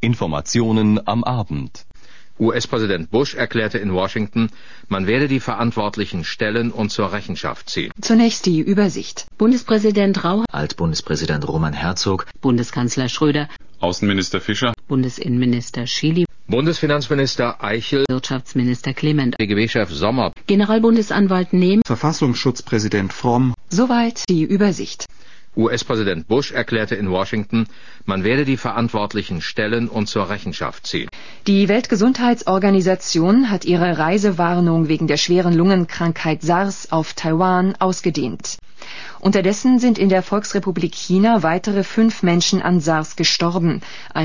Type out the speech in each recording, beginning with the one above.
Informationen am Abend. US-Präsident Bush erklärte in Washington, man werde die Verantwortlichen stellen und zur Rechenschaft ziehen. Zunächst die Übersicht. Bundespräsident Rau, Altbundespräsident Roman Herzog, Bundeskanzler Schröder, Außenminister Fischer, Bundesinnenminister Schily, Bundesfinanzminister Eichel, Wirtschaftsminister Clement, BGB-Chef Sommer, Generalbundesanwalt Nehm, Verfassungsschutzpräsident Fromm. Soweit die Übersicht. US-Präsident Bush erklärte in Washington, man werde die Verantwortlichen stellen und zur Rechenschaft ziehen. Die Weltgesundheitsorganisation hat ihre Reisewarnung wegen der schweren Lungenkrankheit SARS auf Taiwan ausgedehnt. Unterdessen sind in der Volksrepublik China weitere 5 Menschen an SARS gestorben.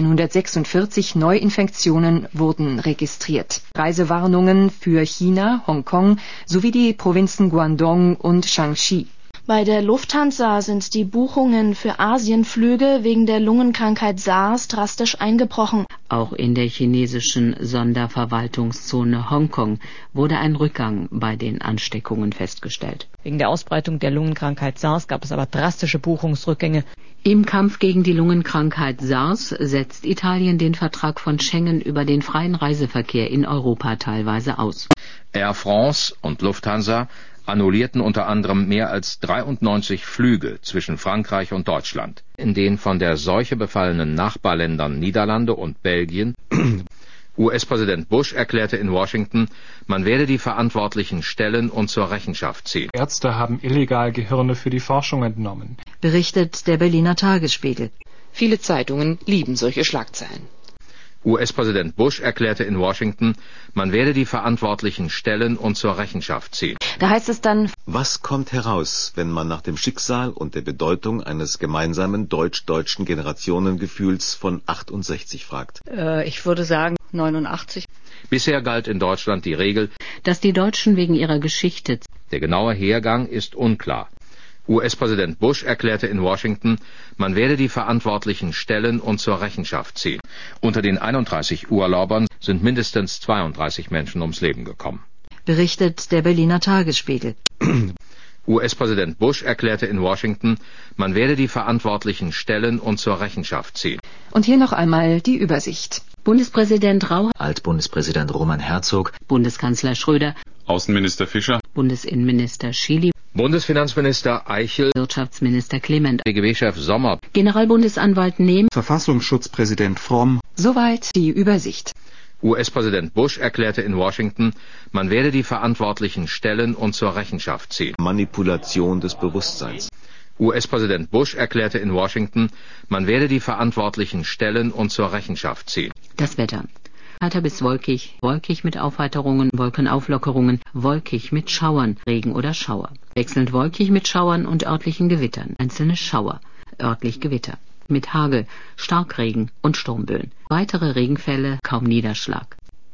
146 Neuinfektionen wurden registriert. Reisewarnungen für China, Hongkong sowie die Provinzen Guangdong und Shaanxi. Bei der Lufthansa sind die Buchungen für Asienflüge wegen der Lungenkrankheit SARS drastisch eingebrochen. Auch in der chinesischen Sonderverwaltungszone Hongkong wurde ein Rückgang bei den Ansteckungen festgestellt. Wegen der Ausbreitung der Lungenkrankheit SARS gab es aber drastische Buchungsrückgänge. Im Kampf gegen die Lungenkrankheit SARS setzt Italien den Vertrag von Schengen über den freien Reiseverkehr in Europa teilweise aus. Air France und Lufthansa annullierten unter anderem mehr als 93 Flüge zwischen Frankreich und Deutschland. In den von der Seuche befallenen Nachbarländern Niederlande und Belgien US-Präsident Bush erklärte in Washington, man werde die Verantwortlichen stellen und zur Rechenschaft ziehen. Ärzte haben illegal Gehirne für die Forschung entnommen, Berichtet der Berliner Tagesspiegel. Viele Zeitungen lieben solche Schlagzeilen. US-Präsident Bush erklärte in Washington, man werde die Verantwortlichen stellen und zur Rechenschaft ziehen. Da heißt es dann: Was kommt heraus, wenn man nach dem Schicksal und der Bedeutung eines gemeinsamen deutsch-deutschen Generationengefühls von 68 fragt? Ich würde sagen 89. Bisher galt in Deutschland die Regel, dass die Deutschen wegen ihrer Geschichte. Der genaue Hergang ist unklar. US-Präsident Bush erklärte in Washington, man werde die Verantwortlichen stellen und zur Rechenschaft ziehen. Unter den 31 Urlaubern sind mindestens 32 Menschen ums Leben gekommen. Berichtet der Berliner Tagesspiegel. US-Präsident Bush erklärte in Washington, man werde die Verantwortlichen stellen und zur Rechenschaft ziehen. Und hier noch einmal die Übersicht. Bundespräsident Rau, Altbundespräsident Roman Herzog, Bundeskanzler Schröder, Außenminister Fischer, Bundesinnenminister Schily, Bundesfinanzminister Eichel, Wirtschaftsminister Clement, BGB-Chef Sommer, Generalbundesanwalt Nehm, Verfassungsschutzpräsident Fromm. Soweit die Übersicht. US-Präsident Bush erklärte in Washington, man werde die Verantwortlichen stellen und zur Rechenschaft ziehen. Manipulation des Bewusstseins. US-Präsident Bush erklärte in Washington, man werde die Verantwortlichen stellen und zur Rechenschaft ziehen. Das Wetter. Heiter bis wolkig, wolkig mit Aufheiterungen, Wolkenauflockerungen, wolkig mit Schauern, Regen oder Schauer. Wechselnd wolkig mit Schauern und örtlichen Gewittern, einzelne Schauer, örtlich Gewitter. Mit Hagel, Starkregen und Sturmböen. Weitere Regenfälle, kaum Niederschlag.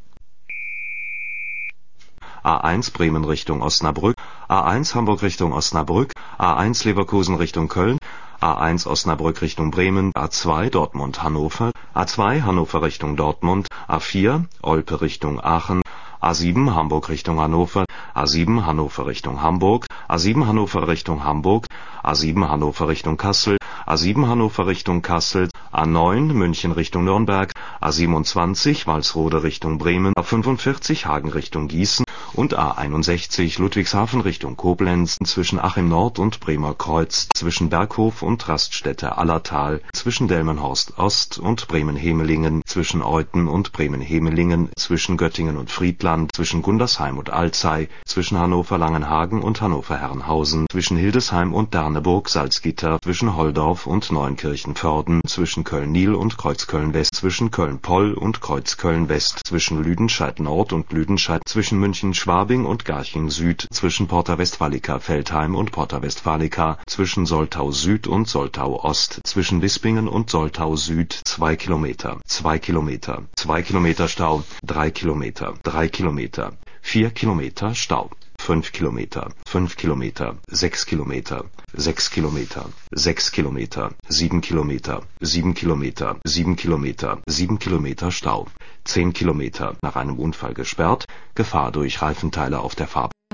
A1 Bremen Richtung Osnabrück, A1 Hamburg Richtung Osnabrück, A1 Leverkusen Richtung Köln, A1 Osnabrück Richtung Bremen, A2 Dortmund Hannover, A2 Hannover Richtung Dortmund, A4 Olpe Richtung Aachen, A7 Hamburg Richtung Hannover, A7 Hannover Richtung Hamburg, A7 Hannover Richtung Hamburg, A7 Hannover Richtung Kassel, A7 Hannover Richtung Kassel, A9 München Richtung Nürnberg, A27 Walsrode Richtung Bremen, A45 Hagen Richtung Gießen und A61 Ludwigshafen Richtung Koblenz, zwischen Achim Nord und Bremer Kreuz, zwischen Berghof und Raststätte Allertal, zwischen Delmenhorst Ost und Bremen-Hemelingen, zwischen Euthen und Bremen-Hemelingen, zwischen Göttingen und Friedland, zwischen Gundersheim und Alzey, zwischen Hannover-Langenhagen und Hannover-Herrenhausen, zwischen Hildesheim und Derneburg-Salzgitter, zwischen Holdorf und Neunkirchen-Vörden, zwischen Köln-Nil und Kreuzköln-West, zwischen Köln-Poll und Kreuzköln-West, zwischen Lüdenscheid-Nord und Lüdenscheid, zwischen München-Schwabing und Garching-Süd, zwischen Porta Westfalica-Feldheim und Porta Westfalica, zwischen Soltau-Süd und Soltau-Ost, zwischen Wispingen und Soltau-Süd 2 Kilometer, 2 Kilometer, 2 Kilometer Stau, 3 Kilometer, 3 Kilometer, 4 Kilometer Stau. 5 Kilometer, 5 Kilometer, 6 Kilometer, 6 Kilometer, 6 Kilometer, 7 Kilometer, 7 Kilometer, 7 Kilometer, 7 Kilometer Stau, 10 Kilometer nach einem Unfall gesperrt, Gefahr durch Reifenteile auf der Fahrbahn.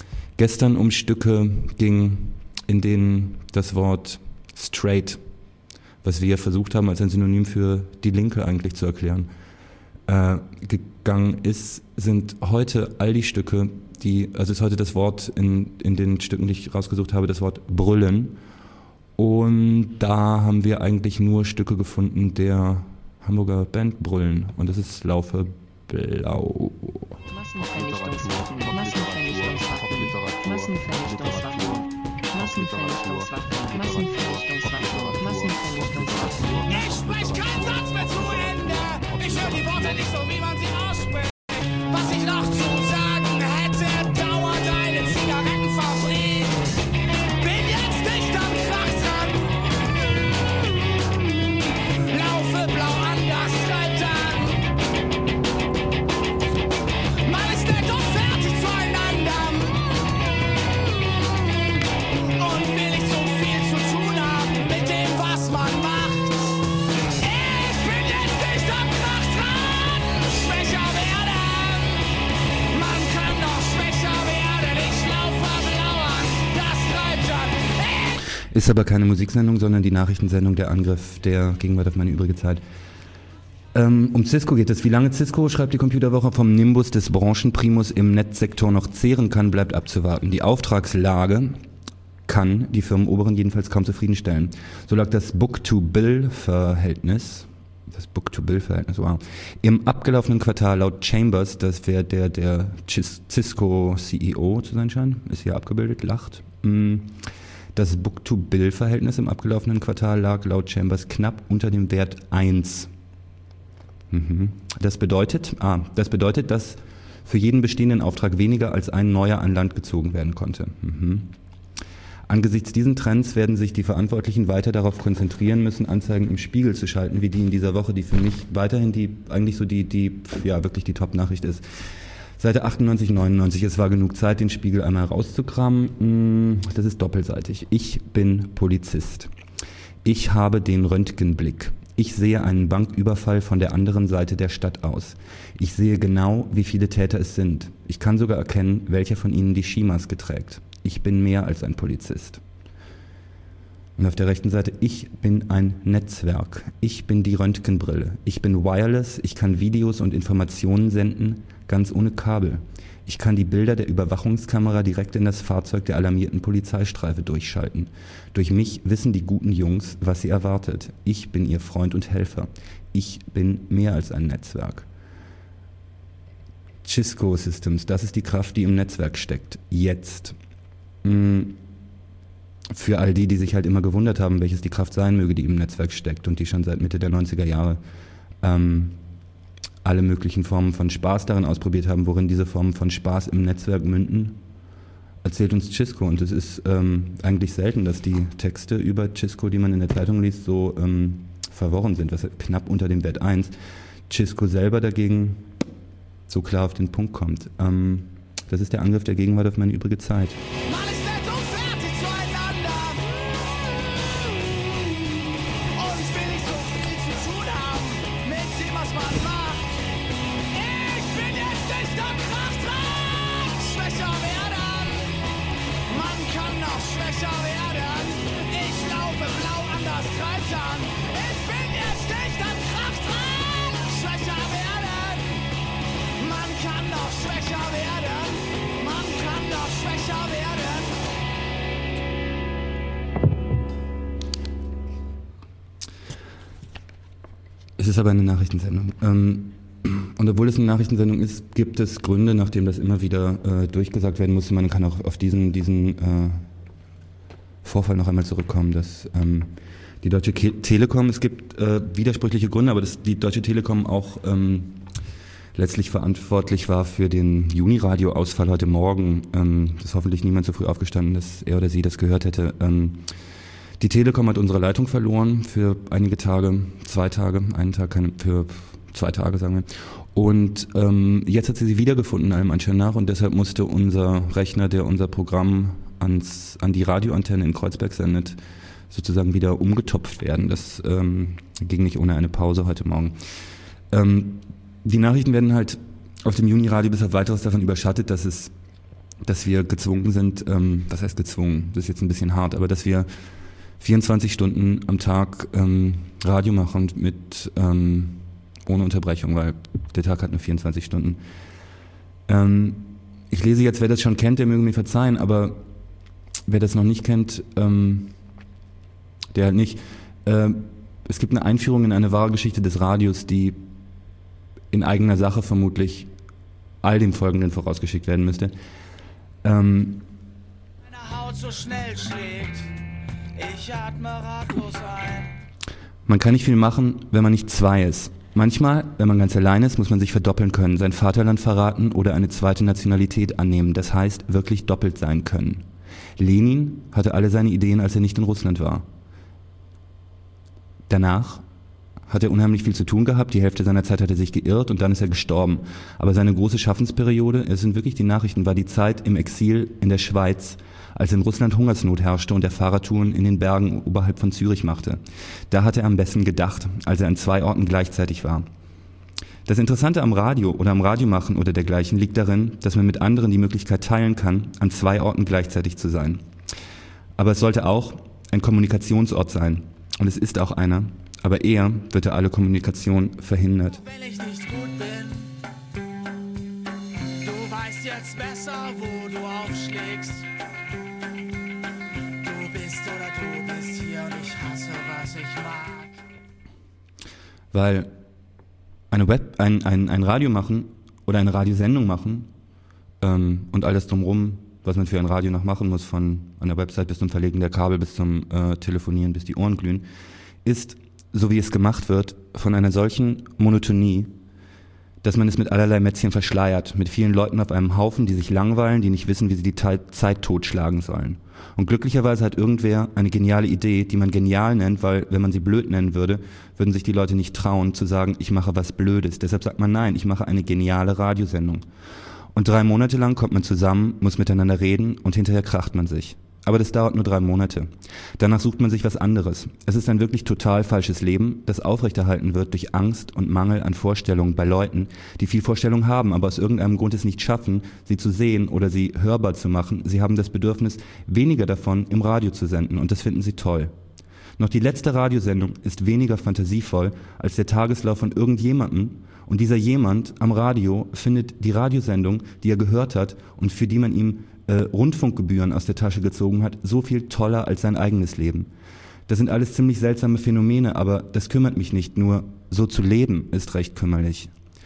gestern um Stücke ging, in denen das Wort straight, was wir versucht haben, als ein Synonym für die Linke eigentlich zu erklären, gegangen ist, sind heute all die Stücke, also ist heute das Wort in den Stücken, die ich rausgesucht habe, das Wort brüllen. Und da haben wir eigentlich nur Stücke gefunden der Hamburger Band Brüllen. Und das ist Laufe Blau. Massenvernichtungswaffen. Ich sprich keinen Satz mehr zu Ende. Ich höre die Worte nicht so, wie man sie ausspricht. Was ich noch zu sagen hätte, dauert eine Zigarettenfabrik. Bin jetzt nicht am Krach dran. Laufe blau anders, treibt an. Man ist nett und fertig zueinander. Und will nicht so viel zu tun haben mit dem, was man macht. Ich bin jetzt nicht am Krach dran. Schwächer werden. Man kann noch schwächer werden. Ich laufe blau an. Das treibt an. Ist aber keine Musiksendung, sondern die Nachrichtensendung Der Angriff der Gegenwart auf meine übrige Zeit. Um Cisco geht es. Wie lange Cisco, schreibt die Computerwoche, vom Nimbus des Branchenprimus im Netzsektor noch zehren kann, bleibt abzuwarten. Die Auftragslage kann die Firmenoberen jedenfalls kaum zufriedenstellen. So lag das Book-to-Bill-Verhältnis, wow, im abgelaufenen Quartal laut Chambers, das wäre der Cisco-CEO zu sein scheint, ist hier abgebildet, lacht. Das Book-to-Bill-Verhältnis im abgelaufenen Quartal lag laut Chambers knapp unter dem Wert 1. Das bedeutet, dass für jeden bestehenden Auftrag weniger als ein neuer an Land gezogen werden konnte. Angesichts diesen Trends werden sich die Verantwortlichen weiter darauf konzentrieren müssen, Anzeigen im Spiegel zu schalten, wie die in dieser Woche, die für mich weiterhin wirklich die Top-Nachricht ist. Seite 98, 99, es war genug Zeit, den Spiegel einmal rauszukramen. Das ist doppelseitig. Ich bin Polizist. Ich habe den Röntgenblick. Ich sehe einen Banküberfall von der anderen Seite der Stadt aus. Ich sehe genau, wie viele Täter es sind. Ich kann sogar erkennen, welcher von ihnen die Skimaske trägt. Ich bin mehr als ein Polizist. Und auf der rechten Seite, ich bin ein Netzwerk. Ich bin die Röntgenbrille. Ich bin wireless. Ich kann Videos und Informationen senden, ganz ohne Kabel. Ich kann die Bilder der Überwachungskamera direkt in das Fahrzeug der alarmierten Polizeistreife durchschalten. Durch mich wissen die guten Jungs, was sie erwartet. Ich bin ihr Freund und Helfer. Ich bin mehr als ein Netzwerk. Cisco Systems, das ist die Kraft, die im Netzwerk steckt. Jetzt. Für all die sich halt immer gewundert haben, welches die Kraft sein möge, die im Netzwerk steckt und die schon seit Mitte der 90er Jahre alle möglichen Formen von Spaß darin ausprobiert haben, worin diese Formen von Spaß im Netzwerk münden, erzählt uns Cisco. Und es ist eigentlich selten, dass die Texte über Cisco, die man in der Zeitung liest, so verworren sind, was knapp unter dem Wert 1. Cisco selber dagegen so klar auf den Punkt kommt. Das ist der Angriff der Gegenwart auf meine übrige Zeit. Es ist aber eine Nachrichtensendung. Und obwohl es eine Nachrichtensendung ist, gibt es Gründe, nachdem das immer wieder durchgesagt werden musste. Man kann auch auf diesen Vorfall noch einmal zurückkommen, dass die Deutsche Telekom, es gibt widersprüchliche Gründe, aber dass die Deutsche Telekom auch letztlich verantwortlich war für den Juni-Radio-Ausfall heute Morgen. Das ist hoffentlich niemand so früh aufgestanden, dass er oder sie das gehört hätte. Die Telekom hat unsere Leitung verloren für einige Tage, 2 Tage, für 2 Tage, sagen wir. Und jetzt hat sie wiedergefunden, allem Anschein nach, und deshalb musste unser Rechner, der unser Programm an die Radioantenne in Kreuzberg sendet, sozusagen wieder umgetopft werden. Das ging nicht ohne eine Pause heute Morgen. Die Nachrichten werden halt auf dem Juni-Radio bis auf weiteres davon überschattet, dass es dass wir gezwungen sind, was heißt gezwungen, das ist jetzt ein bisschen hart, aber dass wir 24 Stunden am Tag Radio machen mit ohne Unterbrechung, weil der Tag hat nur 24 Stunden. Ich lese jetzt, wer das schon kennt, der möge mir verzeihen, aber wer das noch nicht kennt, der halt nicht. Es gibt eine Einführung in eine wahre Geschichte des Radios, die in eigener Sache vermutlich all dem Folgenden vorausgeschickt werden müsste. Meine Haut so schnell schlägt, ich atme ratlos ein. Man kann nicht viel machen, wenn man nicht zwei ist. Manchmal, wenn man ganz allein ist, muss man sich verdoppeln können, sein Vaterland verraten oder eine zweite Nationalität annehmen. Das heißt, wirklich doppelt sein können. Lenin hatte alle seine Ideen, als er nicht in Russland war. Danach hat er unheimlich viel zu tun gehabt, die Hälfte seiner Zeit hat er sich geirrt und dann ist er gestorben. Aber seine große Schaffensperiode, es sind wirklich die Nachrichten, war die Zeit im Exil in der Schweiz, als in Russland Hungersnot herrschte und er Fahrradtouren in den Bergen oberhalb von Zürich machte. Da hat er am besten gedacht, als er an 2 Orten gleichzeitig war. Das Interessante am Radio oder am Radiomachen oder dergleichen liegt darin, dass man mit anderen die Möglichkeit teilen kann, an 2 Orten gleichzeitig zu sein. Aber es sollte auch ein Kommunikationsort sein. Und es ist auch einer. Aber eher wird alle Kommunikation verhindert. Wenn ich nicht gut bin, du weißt jetzt besser, wo du aufschlägst. Du bist hier und ich hasse, was ich mag. Weil ein Radio machen oder eine Radiosendung machen und all das drumherum, was man für ein Radio noch machen muss, von einer Website bis zum Verlegen der Kabel, bis zum Telefonieren, bis die Ohren glühen, ist, so wie es gemacht wird, von einer solchen Monotonie, dass man es mit allerlei Mätzchen verschleiert, mit vielen Leuten auf einem Haufen, die sich langweilen, die nicht wissen, wie sie die Zeit totschlagen sollen. Und glücklicherweise hat irgendwer eine geniale Idee, die man genial nennt, weil wenn man sie blöd nennen würde, würden sich die Leute nicht trauen zu sagen, ich mache was Blödes. Deshalb sagt man, nein, ich mache eine geniale Radiosendung. Und 3 Monate lang kommt man zusammen, muss miteinander reden und hinterher kracht man sich. Aber das dauert nur 3 Monate. Danach sucht man sich was anderes. Es ist ein wirklich total falsches Leben, das aufrechterhalten wird durch Angst und Mangel an Vorstellungen bei Leuten, die viel Vorstellung haben, aber aus irgendeinem Grund es nicht schaffen, sie zu sehen oder sie hörbar zu machen. Sie haben das Bedürfnis, weniger davon im Radio zu senden und das finden sie toll. Noch die letzte Radiosendung ist weniger fantasievoll als der Tageslauf von irgendjemandem und dieser jemand am Radio findet die Radiosendung, die er gehört hat und für die man ihm Rundfunkgebühren aus der Tasche gezogen hat, so viel toller als sein eigenes Leben. Das sind alles ziemlich seltsame Phänomene, aber das kümmert mich nicht, nur so zu leben ist recht kümmerlich.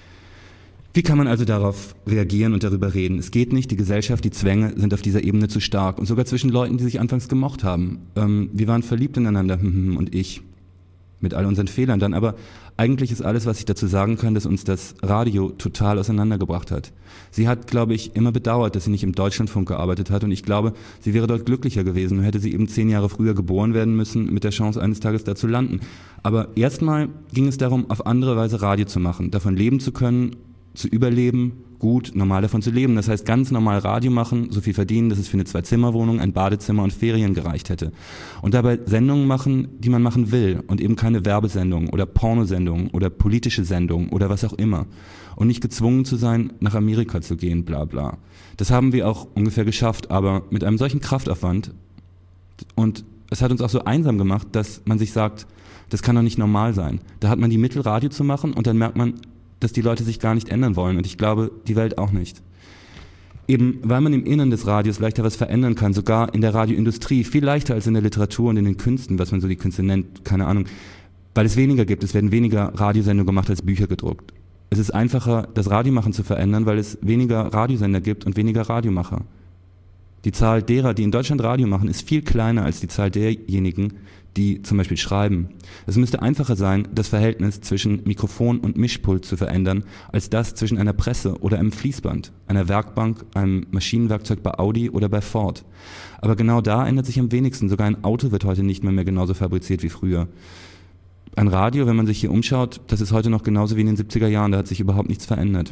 Wie kann man also darauf reagieren und darüber reden? Es geht nicht, die Gesellschaft, die Zwänge sind auf dieser Ebene zu stark und sogar zwischen Leuten, die sich anfangs gemocht haben. Wir waren verliebt ineinander und ich, mit all unseren Fehlern dann, aber eigentlich ist alles, was ich dazu sagen kann, dass uns das Radio total auseinandergebracht hat. Sie hat, glaube ich, immer bedauert, dass sie nicht im Deutschlandfunk gearbeitet hat und ich glaube, sie wäre dort glücklicher gewesen, hätte sie eben 10 Jahre früher geboren werden müssen, mit der Chance, eines Tages da zu landen. Aber erstmal ging es darum, auf andere Weise Radio zu machen, davon leben zu können, zu überleben, gut, normal davon zu leben. Das heißt, ganz normal Radio machen, so viel verdienen, dass es für eine 2-Zimmer-Wohnung, ein Badezimmer und Ferien gereicht hätte. Und dabei Sendungen machen, die man machen will und eben keine Werbesendungen oder Pornosendungen oder politische Sendungen oder was auch immer. Und nicht gezwungen zu sein, nach Amerika zu gehen, bla bla. Das haben wir auch ungefähr geschafft, aber mit einem solchen Kraftaufwand und es hat uns auch so einsam gemacht, dass man sich sagt, das kann doch nicht normal sein. Da hat man die Mittel, Radio zu machen und dann merkt man, dass die Leute sich gar nicht ändern wollen und ich glaube, die Welt auch nicht. Eben weil man im Innern des Radios leichter was verändern kann, sogar in der Radioindustrie, viel leichter als in der Literatur und in den Künsten, was man so die Künste nennt, keine Ahnung, weil es weniger gibt, es werden weniger Radiosendungen gemacht als Bücher gedruckt. Es ist einfacher, das Radiomachen zu verändern, weil es weniger Radiosender gibt und weniger Radiomacher. Die Zahl derer, die in Deutschland Radio machen, ist viel kleiner als die Zahl derjenigen, die zum Beispiel schreiben. Es müsste einfacher sein, das Verhältnis zwischen Mikrofon und Mischpult zu verändern, als das zwischen einer Presse oder einem Fließband, einer Werkbank, einem Maschinenwerkzeug bei Audi oder bei Ford. Aber genau da ändert sich am wenigsten. Sogar ein Auto wird heute nicht mehr genauso fabriziert wie früher. Ein Radio, wenn man sich hier umschaut, das ist heute noch genauso wie in den 70er Jahren, da hat sich überhaupt nichts verändert.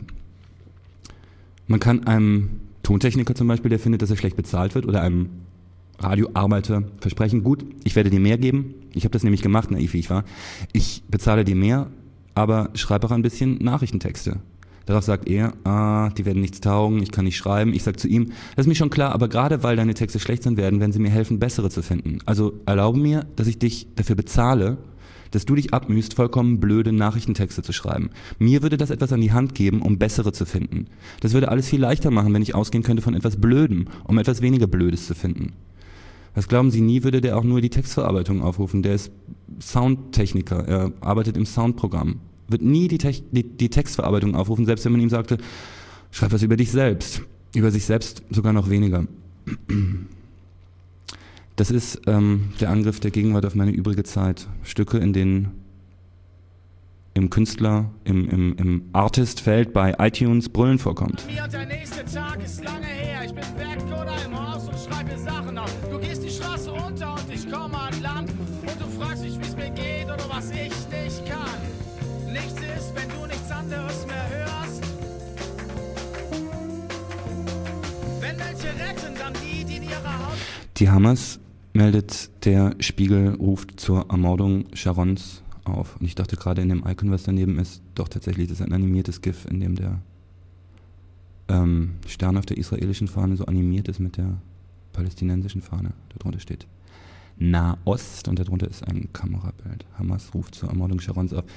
Man kann einem Tontechniker zum Beispiel, der findet, dass er schlecht bezahlt wird, oder einem Radioarbeiter versprechen, gut, ich werde dir mehr geben. Ich habe das nämlich gemacht, naiv wie ich war. Ich bezahle dir mehr, aber schreibe auch ein bisschen Nachrichtentexte. Darauf sagt er, die werden nichts taugen, ich kann nicht schreiben. Ich sage zu ihm, das ist mir schon klar, aber gerade weil deine Texte schlecht sein werden sie mir helfen, bessere zu finden. Also erlaube mir, dass ich dich dafür bezahle, dass du dich abmühst, vollkommen blöde Nachrichtentexte zu schreiben. Mir würde das etwas an die Hand geben, um bessere zu finden. Das würde alles viel leichter machen, wenn ich ausgehen könnte von etwas Blödem, um etwas weniger Blödes zu finden. Was glauben Sie, nie würde der auch nur die Textverarbeitung aufrufen. Der ist Soundtechniker, er arbeitet im Soundprogramm. Wird nie die Textverarbeitung aufrufen, selbst wenn man ihm sagte, schreib was über dich selbst. Über sich selbst sogar noch weniger. Das ist der Angriff der Gegenwart auf meine übrige Zeit. Stücke, in denen im Künstler, im Artist-Feld bei iTunes Brüllen vorkommt. Mir und der nächste Tag ist lange her. Ich bin Werkloder im Haus und schreibe Sachen auf. Du gehst die Straße runter und ich komme an Land. Und du fragst mich, wie's mir geht oder was ich nicht kann. Nichts ist, wenn du nichts anderes mehr hörst. Wenn welche retten, dann die in ihrer Haut... Die Hamas, meldet der Spiegel, ruft zur Ermordung Sharons auf. Und ich dachte gerade in dem Icon, was daneben ist, doch tatsächlich, das ist ein animiertes GIF, in dem der Stern auf der israelischen Fahne so animiert ist mit der palästinensischen Fahne. Darunter steht Nahost und darunter ist ein Kamerabild. Hamas ruft zur Ermordung Sharons auf.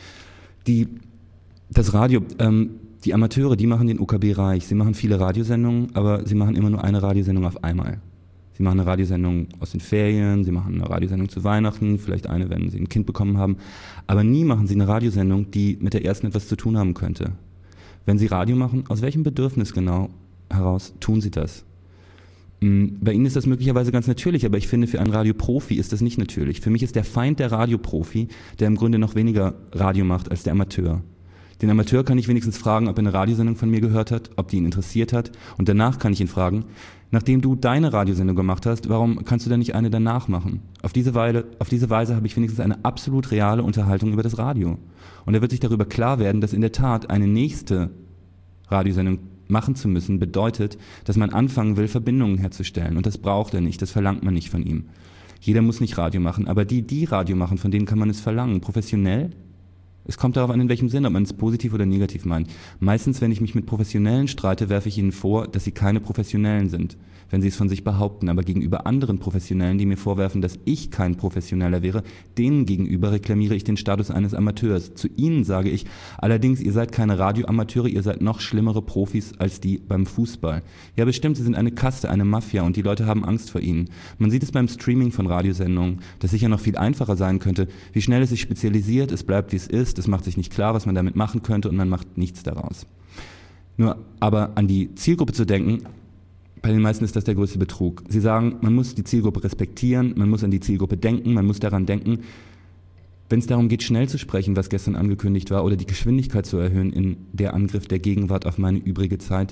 Das Radio, die Amateure, die machen den UKB reich. Sie machen viele Radiosendungen, aber sie machen immer nur eine Radiosendung auf einmal. Sie machen eine Radiosendung aus den Ferien, sie machen eine Radiosendung zu Weihnachten, vielleicht eine, wenn sie ein Kind bekommen haben. Aber nie machen sie eine Radiosendung, die mit der ersten etwas zu tun haben könnte. Wenn sie Radio machen, aus welchem Bedürfnis genau heraus tun sie das? Bei Ihnen ist das möglicherweise ganz natürlich, aber ich finde, für einen Radioprofi ist das nicht natürlich. Für mich ist der Feind der Radioprofi, der im Grunde noch weniger Radio macht als der Amateur. Den Amateur kann ich wenigstens fragen, ob er eine Radiosendung von mir gehört hat, ob die ihn interessiert hat. Und danach kann ich ihn fragen, nachdem du deine Radiosendung gemacht hast, warum kannst du denn nicht eine danach machen? Auf diese Weise habe ich wenigstens eine absolut reale Unterhaltung über das Radio. Und er wird sich darüber klar werden, dass in der Tat eine nächste Radiosendung machen zu müssen, bedeutet, dass man anfangen will, Verbindungen herzustellen. Und das braucht er nicht, das verlangt man nicht von ihm. Jeder muss nicht Radio machen, aber die Radio machen, von denen kann man es verlangen. Professionell? Es kommt darauf an, in welchem Sinn, ob man es positiv oder negativ meint. Meistens, wenn ich mich mit Professionellen streite, werfe ich ihnen vor, dass sie keine Professionellen sind, wenn sie es von sich behaupten. Aber gegenüber anderen Professionellen, die mir vorwerfen, dass ich kein Professioneller wäre, denen gegenüber reklamiere ich den Status eines Amateurs. Zu ihnen sage ich, allerdings, ihr seid keine Radioamateure, ihr seid noch schlimmere Profis als die beim Fußball. Ja, bestimmt, sie sind eine Kaste, eine Mafia und die Leute haben Angst vor ihnen. Man sieht es beim Streaming von Radiosendungen, das sicher noch viel einfacher sein könnte, wie schnell es sich spezialisiert, es bleibt wie es ist, es macht sich nicht klar, was man damit machen könnte und man macht nichts daraus. Nur aber an die Zielgruppe zu denken, bei den meisten ist das der größte Betrug. Sie sagen, man muss die Zielgruppe respektieren, man muss an die Zielgruppe denken, man muss daran denken, wenn es darum geht, schnell zu sprechen, was gestern angekündigt war, oder die Geschwindigkeit zu erhöhen in der Angriff der Gegenwart auf meine übrige Zeit,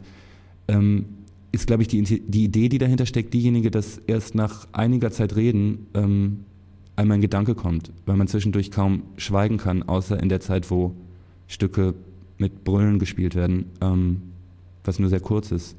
ist, glaube ich, die Idee, die dahinter steckt, diejenige, dass erst nach einiger Zeit Reden einmal ein Gedanke kommt, weil man zwischendurch kaum schweigen kann, außer in der Zeit, wo Stücke mit Brüllen gespielt werden, was nur sehr kurz ist.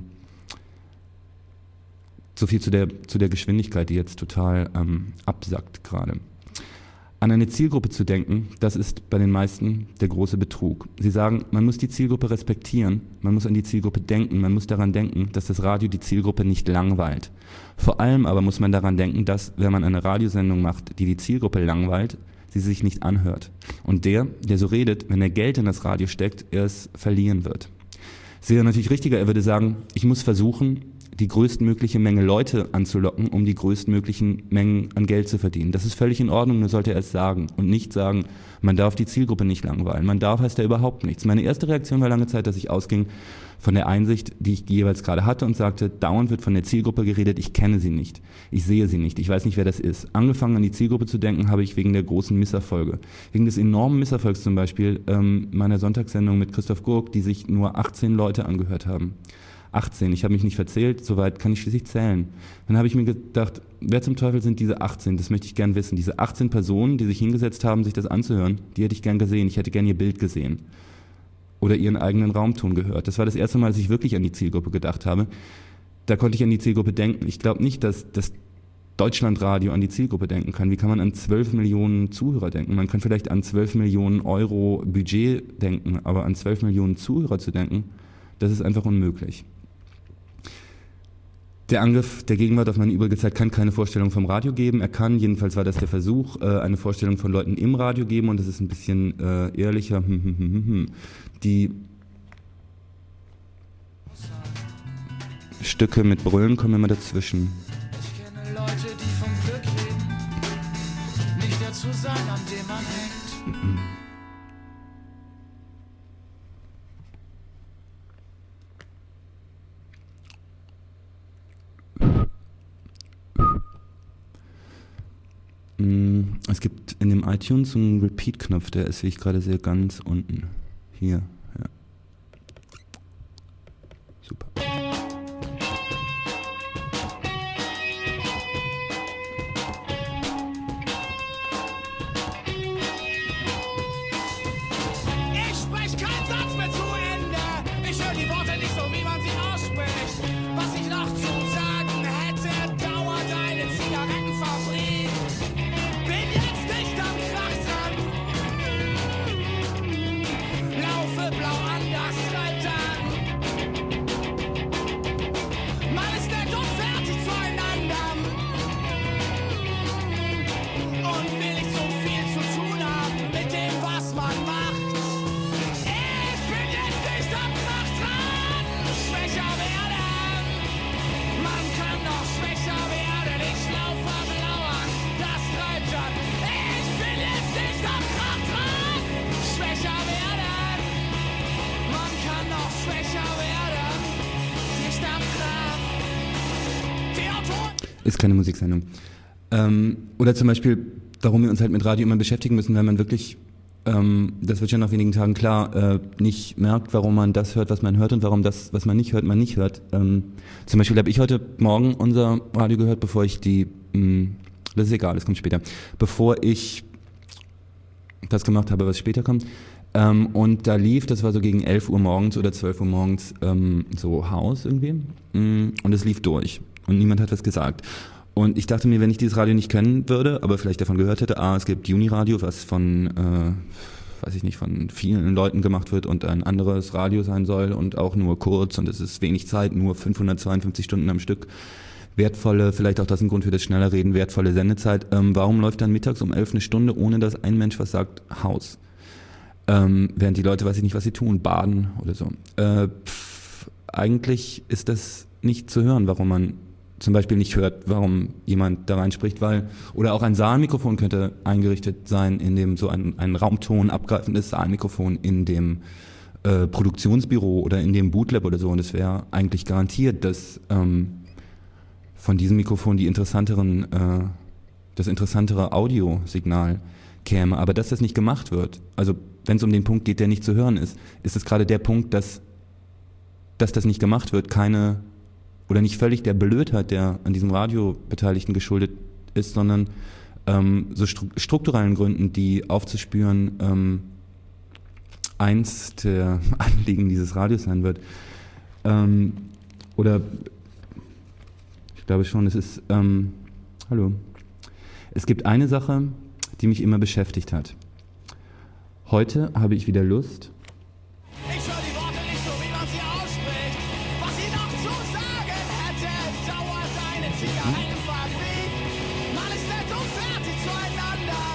So viel zu der Geschwindigkeit, die jetzt total absackt gerade. An eine Zielgruppe zu denken, das ist bei den meisten der große Betrug. Sie sagen, man muss die Zielgruppe respektieren, man muss an die Zielgruppe denken, man muss daran denken, dass das Radio die Zielgruppe nicht langweilt. Vor allem aber muss man daran denken, dass, wenn man eine Radiosendung macht, die Zielgruppe langweilt, sie sich nicht anhört. Und der so redet, wenn er Geld in das Radio steckt, er es verlieren wird. Es wäre natürlich richtiger, er würde sagen, ich muss versuchen, die größtmögliche Menge Leute anzulocken, um die größtmöglichen Mengen an Geld zu verdienen. Das ist völlig in Ordnung, nur sollte er es sagen und nicht sagen, man darf die Zielgruppe nicht langweilen. Man darf heißt ja überhaupt nichts. Meine erste Reaktion war lange Zeit, dass ich ausging von der Einsicht, die ich jeweils gerade hatte und sagte, dauernd wird von der Zielgruppe geredet, ich kenne sie nicht, ich sehe sie nicht, ich weiß nicht, wer das ist. Angefangen an die Zielgruppe zu denken, habe ich wegen der großen Misserfolge. Wegen des enormen Misserfolgs zum Beispiel meiner Sonntagssendung mit Christoph Gurk, die sich nur 18 Leute angehört haben. 18, ich habe mich nicht verzählt, soweit kann ich schließlich zählen. Dann habe ich mir gedacht, wer zum Teufel sind diese 18? Das möchte ich gern wissen. Diese 18 Personen, die sich hingesetzt haben, sich das anzuhören, die hätte ich gern gesehen. Ich hätte gern ihr Bild gesehen. Oder ihren eigenen Raumton gehört. Das war das erste Mal, dass ich wirklich an die Zielgruppe gedacht habe. Da konnte ich an die Zielgruppe denken. Ich glaube nicht, dass Deutschlandradio an die Zielgruppe denken kann? Wie kann man an 12 Millionen Zuhörer denken? Man kann vielleicht an 12 Millionen Euro Budget denken, aber an 12 Millionen Zuhörer zu denken, das ist einfach unmöglich. Der Angriff der Gegenwart auf meine übrige Zeit kann keine Vorstellung vom Radio geben. Er kann, jedenfalls war das der Versuch, eine Vorstellung von Leuten im Radio geben, und das ist ein bisschen ehrlicher. Die Stücke mit Brüllen kommen immer dazwischen. Ich kenne Leute, die vom Glück leben, nicht der zu sein, an dem man hängt. Es gibt in dem iTunes einen Repeat-Knopf, der ist, wie ich gerade sehe, ganz unten. Hier, ja. Super. Ich sprech keinen Satz mehr zu Ende. Ich höre die Worte nicht so, wie man sie ausspricht. Was ich noch zu sagen hätte, dauert eine Zigarettenfabrik. Bin jetzt nicht am Krach dran. Laufe blau anders, treibt an. Man ist nett und fertig zueinander. Und will nicht so viel zu tun haben mit dem, was man macht. Ich bin jetzt nicht am Krach dran. Schwächer werden. Man kann noch schwächer werden. Ich laufe am Lauern. Das treibt an. Ich bin jetzt nicht am Krach dran. Schwächer werden. Man kann noch schwächer werden. Nicht am Krach. Die Autoren. Ist keine Musiksendung. Oder zum Beispiel, warum wir uns halt mit Radio immer beschäftigen müssen, weil man wirklich, das wird schon nach wenigen Tagen klar, nicht merkt, warum man das hört, was man hört, und warum das, was man nicht hört, man nicht hört. Zum Beispiel habe ich heute Morgen unser Radio gehört, bevor ich das ist egal, das kommt später, bevor ich das gemacht habe, was später kommt. Und da lief, das war so gegen 11 Uhr morgens oder 12 Uhr morgens, so House irgendwie. Und es lief durch. Und niemand hat was gesagt. Und ich dachte mir, wenn ich dieses Radio nicht kennen würde, aber vielleicht davon gehört hätte, es gibt Uniradio, was von, weiß ich nicht, von vielen Leuten gemacht wird und ein anderes Radio sein soll und auch nur kurz, und es ist wenig Zeit, nur 552 Stunden am Stück. Wertvolle, vielleicht auch das ein Grund für das schneller Reden, wertvolle Sendezeit. Warum läuft dann mittags um 11 eine Stunde, ohne dass ein Mensch was sagt, Haus? Während die Leute, weiß ich nicht, was sie tun, baden oder so. Eigentlich ist das nicht zu hören, warum man zum Beispiel nicht hört, warum jemand da reinspricht, oder auch ein Saalmikrofon könnte eingerichtet sein, in dem so ein Raumton abgreifendes Saalmikrofon in dem Produktionsbüro oder in dem Bootlab oder so, und es wäre eigentlich garantiert, dass von diesem Mikrofon das interessantere Audiosignal käme, aber dass das nicht gemacht wird, also wenn es um den Punkt geht, der nicht zu hören ist es gerade der Punkt, dass das nicht gemacht wird, oder nicht völlig der Blödheit der an diesem Radio Beteiligten geschuldet ist, sondern so strukturellen Gründen, die aufzuspüren eins der Anliegen dieses Radios sein wird. Oder ich glaube schon, es ist hallo. Es gibt eine Sache, die mich immer beschäftigt hat. Heute habe ich wieder Lust. Ich höre die Worte nicht so, wie man sie ausspricht. Was ich noch zu sagen hätte, dauert eine Zigarettenfabrik. Man ist nett und fertig zueinander.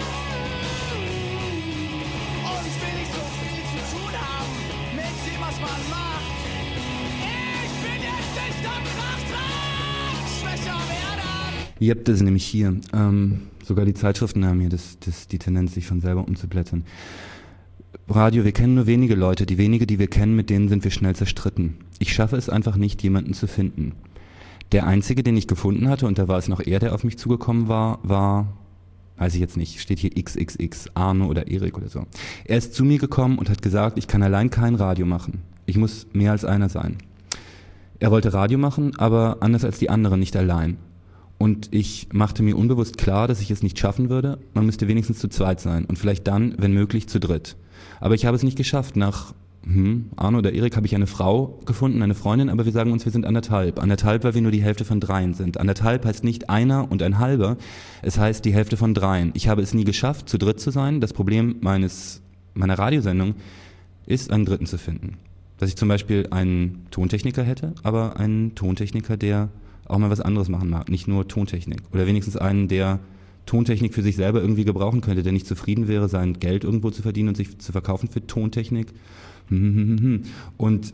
Und will nicht so viel zu tun haben mit dem, was man macht. Ich bin jetzt nicht am Krach dran. Schwächer werden. Yep, das ist nämlich hier. Sogar die Zeitschriften haben hier die Tendenz, sich von selber umzublättern. Radio, wir kennen nur wenige Leute. Die wenige, die wir kennen, mit denen sind wir schnell zerstritten. Ich schaffe es einfach nicht, jemanden zu finden. Der einzige, den ich gefunden hatte, und da war es noch er, der auf mich zugekommen war, weiß ich jetzt nicht, steht hier XXX, Arno oder Erik oder so. Er ist zu mir gekommen und hat gesagt, ich kann allein kein Radio machen. Ich muss mehr als einer sein. Er wollte Radio machen, aber anders als die anderen, nicht allein. Und ich machte mir unbewusst klar, dass ich es nicht schaffen würde. Man müsste wenigstens zu zweit sein und vielleicht dann, wenn möglich, zu dritt. Aber ich habe es nicht geschafft. Nach Arno oder Erik, habe ich eine Frau gefunden, eine Freundin, aber wir sagen uns, wir sind anderthalb. Anderthalb, weil wir nur die Hälfte von dreien sind. Anderthalb heißt nicht einer und ein halber, es heißt die Hälfte von dreien. Ich habe es nie geschafft, zu dritt zu sein. Das Problem meiner Radiosendung ist, einen Dritten zu finden. Dass ich zum Beispiel einen Tontechniker hätte, aber einen Tontechniker, der auch mal was anderes machen mag, nicht nur Tontechnik. Oder wenigstens einen, der Tontechnik für sich selber irgendwie gebrauchen könnte, der nicht zufrieden wäre, sein Geld irgendwo zu verdienen und sich zu verkaufen für Tontechnik. Und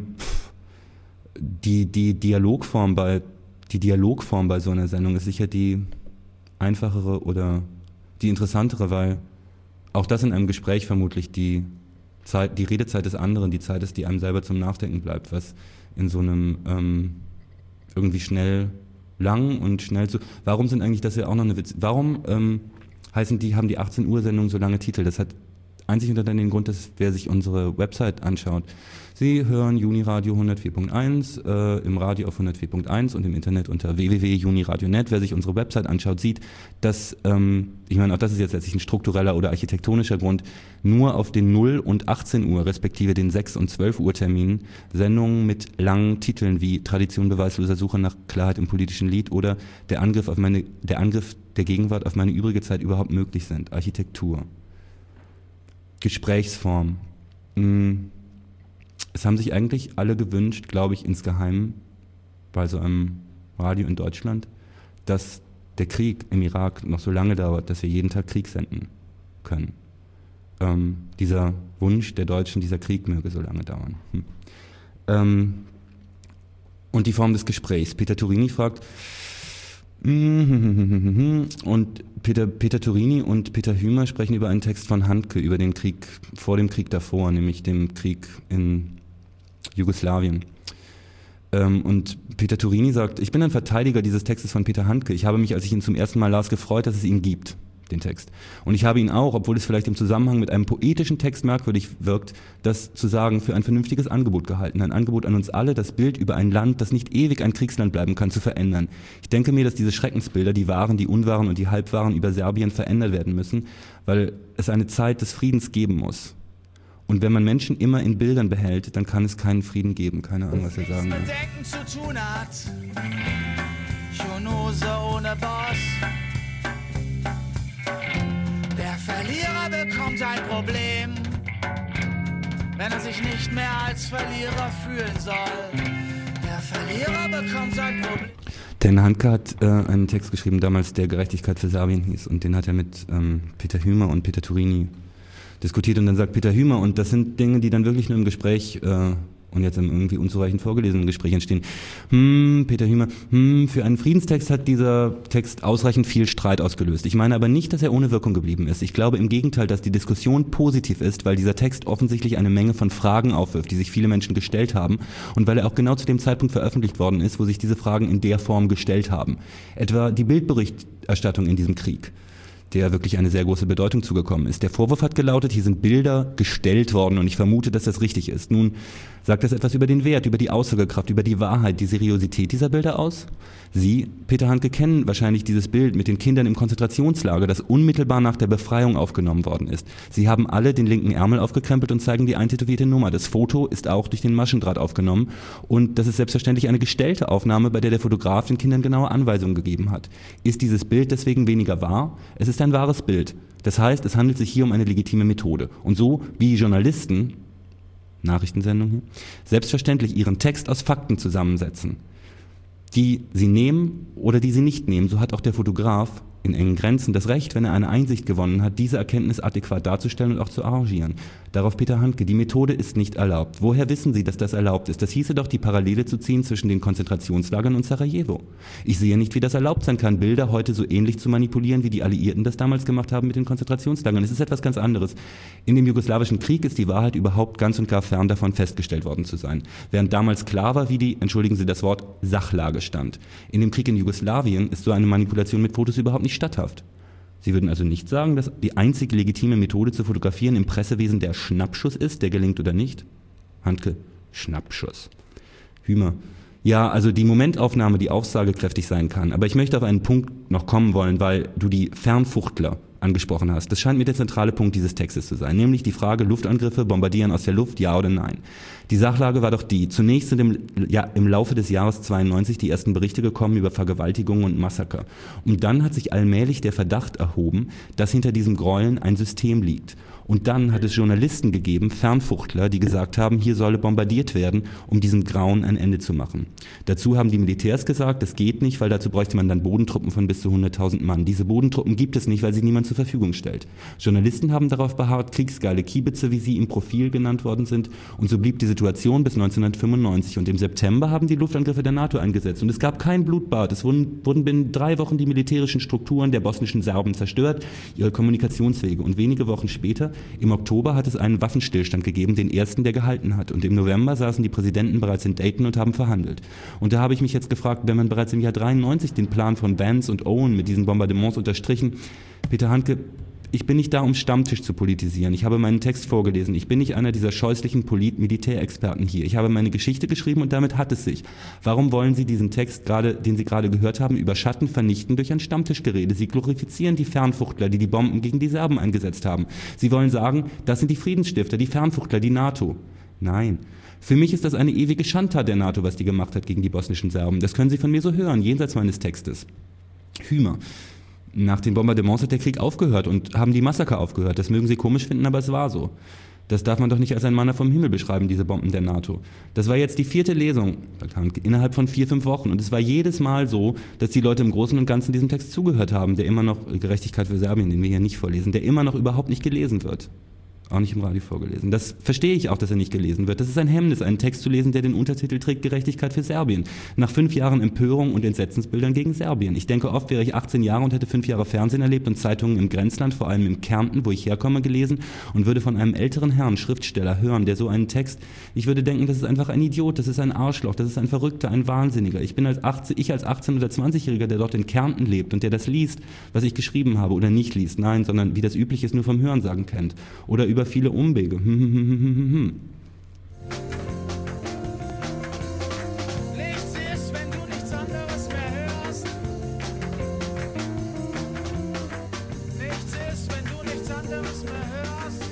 die Dialogform bei so einer Sendung ist sicher die einfachere oder die interessantere, weil auch das in einem Gespräch vermutlich die Redezeit des anderen die Zeit ist, die einem selber zum Nachdenken bleibt, was in so einem irgendwie schnell lang und schnell zu... Warum sind eigentlich, das ist ja auch noch eine Witz, warum haben die 18 Uhr Sendungen so lange Titel? Das hat einzig unter den Grund, dass wer sich unsere Website anschaut, Sie hören Juniradio 104.1, im Radio auf 104.1 und im Internet unter www.juniradio.net. Wer sich unsere Website anschaut, sieht, dass, ich meine, auch das ist jetzt letztlich ein struktureller oder architektonischer Grund, nur auf den 0 und 18 Uhr, respektive den 6 und 12 Uhr Terminen, Sendungen mit langen Titeln wie Tradition beweisloser Suche nach Klarheit im politischen Lied oder der Angriff der Gegenwart auf meine übrige Zeit überhaupt möglich sind. Architektur. Gesprächsform. Es haben sich eigentlich alle gewünscht, glaube ich, insgeheim bei so einem Radio in Deutschland, dass der Krieg im Irak noch so lange dauert, dass wir jeden Tag Krieg senden können. Dieser Wunsch der Deutschen, dieser Krieg möge so lange dauern. Und die Form des Gesprächs. Peter Turini fragt, und Peter Turini und Peter Hümer sprechen über einen Text von Handke, über den Krieg vor dem Krieg davor, nämlich dem Krieg in Jugoslawien. Und Peter Turini sagt, ich bin ein Verteidiger dieses Textes von Peter Handke. Ich habe mich, als ich ihn zum ersten Mal las, gefreut, dass es ihn gibt, den Text. Und ich habe ihn auch, obwohl es vielleicht im Zusammenhang mit einem poetischen Text merkwürdig wirkt, das zu sagen, für ein vernünftiges Angebot gehalten. Ein Angebot an uns alle, das Bild über ein Land, das nicht ewig ein Kriegsland bleiben kann, zu verändern. Ich denke mir, dass diese Schreckensbilder, die wahren, die unwahren und die halbwahren über Serbien verändert werden müssen, weil es eine Zeit des Friedens geben muss. Und wenn man Menschen immer in Bildern behält, dann kann es keinen Frieden geben. Keine Ahnung, was er sagen will. Denken zu tun hat. Chonose ohne Boss. Der Verlierer bekommt ein Problem, wenn er sich nicht mehr als Verlierer fühlen soll. Der Verlierer bekommt ein Problem. Denn Handke hat einen Text geschrieben, damals der Gerechtigkeit für Serbien hieß. Und den hat er mit Peter Hümer und Peter Turini diskutiert. Und dann sagt Peter Hümer, und das sind Dinge, die dann wirklich nur im Gespräch und jetzt im irgendwie unzureichend vorgelesenen Gespräch entstehen. Peter Hümer, für einen Friedenstext hat dieser Text ausreichend viel Streit ausgelöst. Ich meine aber nicht, dass er ohne Wirkung geblieben ist. Ich glaube im Gegenteil, dass die Diskussion positiv ist, weil dieser Text offensichtlich eine Menge von Fragen aufwirft, die sich viele Menschen gestellt haben und weil er auch genau zu dem Zeitpunkt veröffentlicht worden ist, wo sich diese Fragen in der Form gestellt haben. Etwa die Bildberichterstattung in diesem Krieg, der wirklich eine sehr große Bedeutung zugekommen ist. Der Vorwurf hat gelautet, hier sind Bilder gestellt worden und ich vermute, dass das richtig ist. Nun sagt das etwas über den Wert, über die Aussagekraft, über die Wahrheit, die Seriosität dieser Bilder aus? Sie, Peter Handke, kennen wahrscheinlich dieses Bild mit den Kindern im Konzentrationslager, das unmittelbar nach der Befreiung aufgenommen worden ist. Sie haben alle den linken Ärmel aufgekrempelt und zeigen die eintätowierte Nummer. Das Foto ist auch durch den Maschendraht aufgenommen und das ist selbstverständlich eine gestellte Aufnahme, bei der der Fotograf den Kindern genaue Anweisungen gegeben hat. Ist dieses Bild deswegen weniger wahr? Es ist ein wahres Bild. Das heißt, es handelt sich hier um eine legitime Methode. Und so wie Journalisten, Nachrichtensendung hier, selbstverständlich ihren Text aus Fakten zusammensetzen, die sie nehmen oder die sie nicht nehmen, so hat auch der Fotograf in engen Grenzen das Recht, wenn er eine Einsicht gewonnen hat, diese Erkenntnis adäquat darzustellen und auch zu arrangieren. Darauf Peter Handke, die Methode ist nicht erlaubt. Woher wissen Sie, dass das erlaubt ist? Das hieße doch, die Parallele zu ziehen zwischen den Konzentrationslagern und Sarajevo. Ich sehe nicht, wie das erlaubt sein kann, Bilder heute so ähnlich zu manipulieren, wie die Alliierten das damals gemacht haben mit den Konzentrationslagern. Es ist etwas ganz anderes. In dem jugoslawischen Krieg ist die Wahrheit überhaupt ganz und gar fern davon festgestellt worden zu sein. Während damals klar war, wie die, entschuldigen Sie das Wort, Sachlage stand. In dem Krieg in Jugoslawien ist so eine Manipulation mit Fotos überhaupt nicht statthaft. Sie würden also nicht sagen, dass die einzig legitime Methode zu fotografieren im Pressewesen der Schnappschuss ist, der gelingt oder nicht? Handke, Schnappschuss. Hümer, ja, also die Momentaufnahme, die aussagekräftig sein kann. Aber ich möchte auf einen Punkt noch kommen wollen, weil du die Fernfuchtler angesprochen hast. Das scheint mir der zentrale Punkt dieses Textes zu sein, nämlich die Frage Luftangriffe, Bombardieren aus der Luft, ja oder nein. Die Sachlage war doch die, zunächst sind im Laufe des Jahres 92 die ersten Berichte gekommen über Vergewaltigungen und Massaker. Und dann hat sich allmählich der Verdacht erhoben, dass hinter diesem Gräueln ein System liegt. Und dann hat es Journalisten gegeben, Fernfuchtler, die gesagt haben, hier solle bombardiert werden, um diesem Grauen ein Ende zu machen. Dazu haben die Militärs gesagt, das geht nicht, weil dazu bräuchte man dann Bodentruppen von bis zu 100.000 Mann. Diese Bodentruppen gibt es nicht, weil sie niemand zur Verfügung stellt. Journalisten haben darauf beharrt, kriegsgeile Kiebitze, wie sie im Profil genannt worden sind. Und so blieb die Situation bis 1995. Und im September haben die Luftangriffe der NATO eingesetzt. Und es gab kein Blutbad. Es wurden binnen 3 Wochen die militärischen Strukturen der bosnischen Serben zerstört, ihre Kommunikationswege. Und wenige Wochen später, im Oktober, hat es einen Waffenstillstand gegeben, den ersten, der gehalten hat. Und im November saßen die Präsidenten bereits in Dayton und haben verhandelt. Und da habe ich mich jetzt gefragt, wenn man bereits im Jahr 93 den Plan von Vance und Owen mit diesen Bombardements unterstrichen, Peter Handke, ich bin nicht da, um Stammtisch zu politisieren. Ich habe meinen Text vorgelesen. Ich bin nicht einer dieser scheußlichen Militärexperten hier. Ich habe meine Geschichte geschrieben und damit hat es sich. Warum wollen Sie diesen Text, den Sie gerade gehört haben, überschatten, vernichten durch ein Stammtischgerede? Sie glorifizieren die Fernfuchtler, die die Bomben gegen die Serben eingesetzt haben. Sie wollen sagen, das sind die Friedensstifter, die Fernfuchtler, die NATO. Nein. Für mich ist das eine ewige Schandtat der NATO, was die gemacht hat gegen die bosnischen Serben. Das können Sie von mir so hören, jenseits meines Textes. Hümer. Nach den Bombardements hat der Krieg aufgehört und haben die Massaker aufgehört. Das mögen Sie komisch finden, aber es war so. Das darf man doch nicht als ein Manna vom Himmel beschreiben, diese Bomben der NATO. Das war jetzt die 4. Lesung, innerhalb von 4-5 Wochen. Und es war jedes Mal so, dass die Leute im Großen und Ganzen diesem Text zugehört haben, der immer noch, Gerechtigkeit für Serbien, den wir hier nicht vorlesen, der immer noch überhaupt nicht gelesen wird. Auch nicht im Radio vorgelesen. Das verstehe ich auch, dass er nicht gelesen wird. Das ist ein Hemmnis, einen Text zu lesen, der den Untertitel trägt, Gerechtigkeit für Serbien. Nach 5 Jahren Empörung und Entsetzensbildern gegen Serbien. Ich denke, oft wäre ich 18 Jahre und hätte 5 Jahre Fernsehen erlebt und Zeitungen im Grenzland, vor allem im Kärnten, wo ich herkomme, gelesen und würde von einem älteren Herrn, Schriftsteller, hören, der so einen Text, ich würde denken, das ist einfach ein Idiot, das ist ein Arschloch, das ist ein Verrückter, ein Wahnsinniger. Ich als 18- oder 20-Jähriger, der dort in Kärnten lebt und der das liest, was ich geschrieben habe, oder nicht liest, nein, sondern wie das üblich ist, nur vom Hörensagen kennt. Oder über viele Umwege. Nichts ist, wenn du nichts anderes mehr hörst. Nichts ist, wenn du nichts anderes mehr hörst.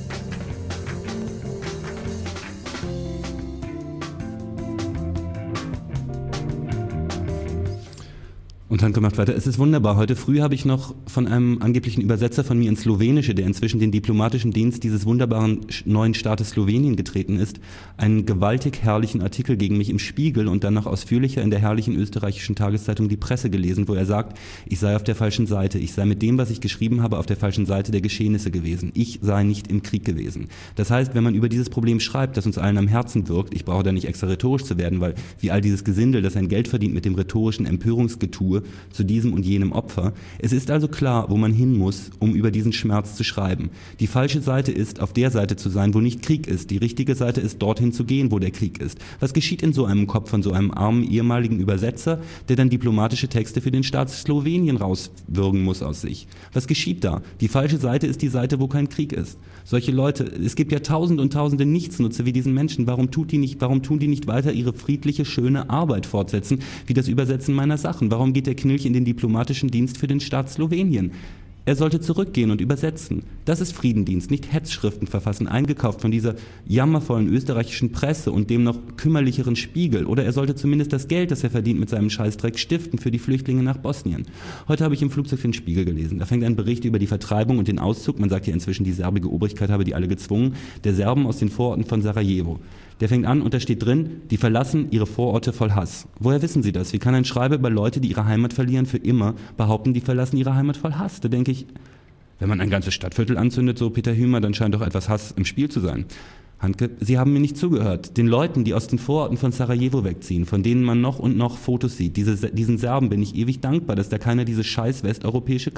Und Handke macht weiter. Es ist wunderbar. Heute früh habe ich noch von einem angeblichen Übersetzer von mir ins Slowenische, der inzwischen den diplomatischen Dienst dieses wunderbaren neuen Staates Slowenien getreten ist, einen gewaltig herrlichen Artikel gegen mich im Spiegel und dann noch ausführlicher in der herrlichen österreichischen Tageszeitung Die Presse gelesen, wo er sagt, ich sei auf der falschen Seite. Ich sei mit dem, was ich geschrieben habe, auf der falschen Seite der Geschehnisse gewesen. Ich sei nicht im Krieg gewesen. Das heißt, wenn man über dieses Problem schreibt, das uns allen am Herzen wirkt, ich brauche da nicht extra rhetorisch zu werden, weil wie all dieses Gesindel, das sein Geld verdient mit dem rhetorischen Empörungsgetue zu diesem und jenem Opfer. Es ist also klar, wo man hin muss, um über diesen Schmerz zu schreiben. Die falsche Seite ist, auf der Seite zu sein, wo nicht Krieg ist. Die richtige Seite ist, dorthin zu gehen, wo der Krieg ist. Was geschieht in so einem Kopf von so einem armen ehemaligen Übersetzer, der dann diplomatische Texte für den Staat Slowenien rauswürgen muss aus sich? Was geschieht da? Die falsche Seite ist die Seite, wo kein Krieg ist. Solche Leute, es gibt ja Tausende und Tausende Nichtsnutze wie diesen Menschen. Warum tun die nicht weiter ihre friedliche, schöne Arbeit fortsetzen, wie das Übersetzen meiner Sachen? Warum geht der Knilch in den diplomatischen Dienst für den Staat Slowenien? Er sollte zurückgehen und übersetzen. Das ist Friedendienst, nicht Hetzschriften verfassen, eingekauft von dieser jammervollen österreichischen Presse und dem noch kümmerlicheren Spiegel. Oder er sollte zumindest das Geld, das er verdient mit seinem Scheißdreck, stiften für die Flüchtlinge nach Bosnien. Heute habe ich im Flugzeug den Spiegel gelesen. Da fängt ein Bericht über die Vertreibung und den Auszug, man sagt ja inzwischen, die serbische Obrigkeit habe die alle gezwungen, der Serben aus den Vororten von Sarajevo. Der fängt an und da steht drin, die verlassen ihre Vororte voll Hass. Woher wissen Sie das? Wie kann ein Schreiber über Leute, die ihre Heimat verlieren, für immer behaupten, die verlassen ihre Heimat voll Hass? Da denke ich, wenn man ein ganzes Stadtviertel anzündet, so Peter Hümer, dann scheint doch etwas Hass im Spiel zu sein. Handke, Sie haben mir nicht zugehört. Den Leuten, die aus den Vororten von Sarajevo wegziehen, von denen man noch und noch Fotos sieht, diesen Serben bin ich ewig dankbar, dass da keiner in diese scheiß westeuropäische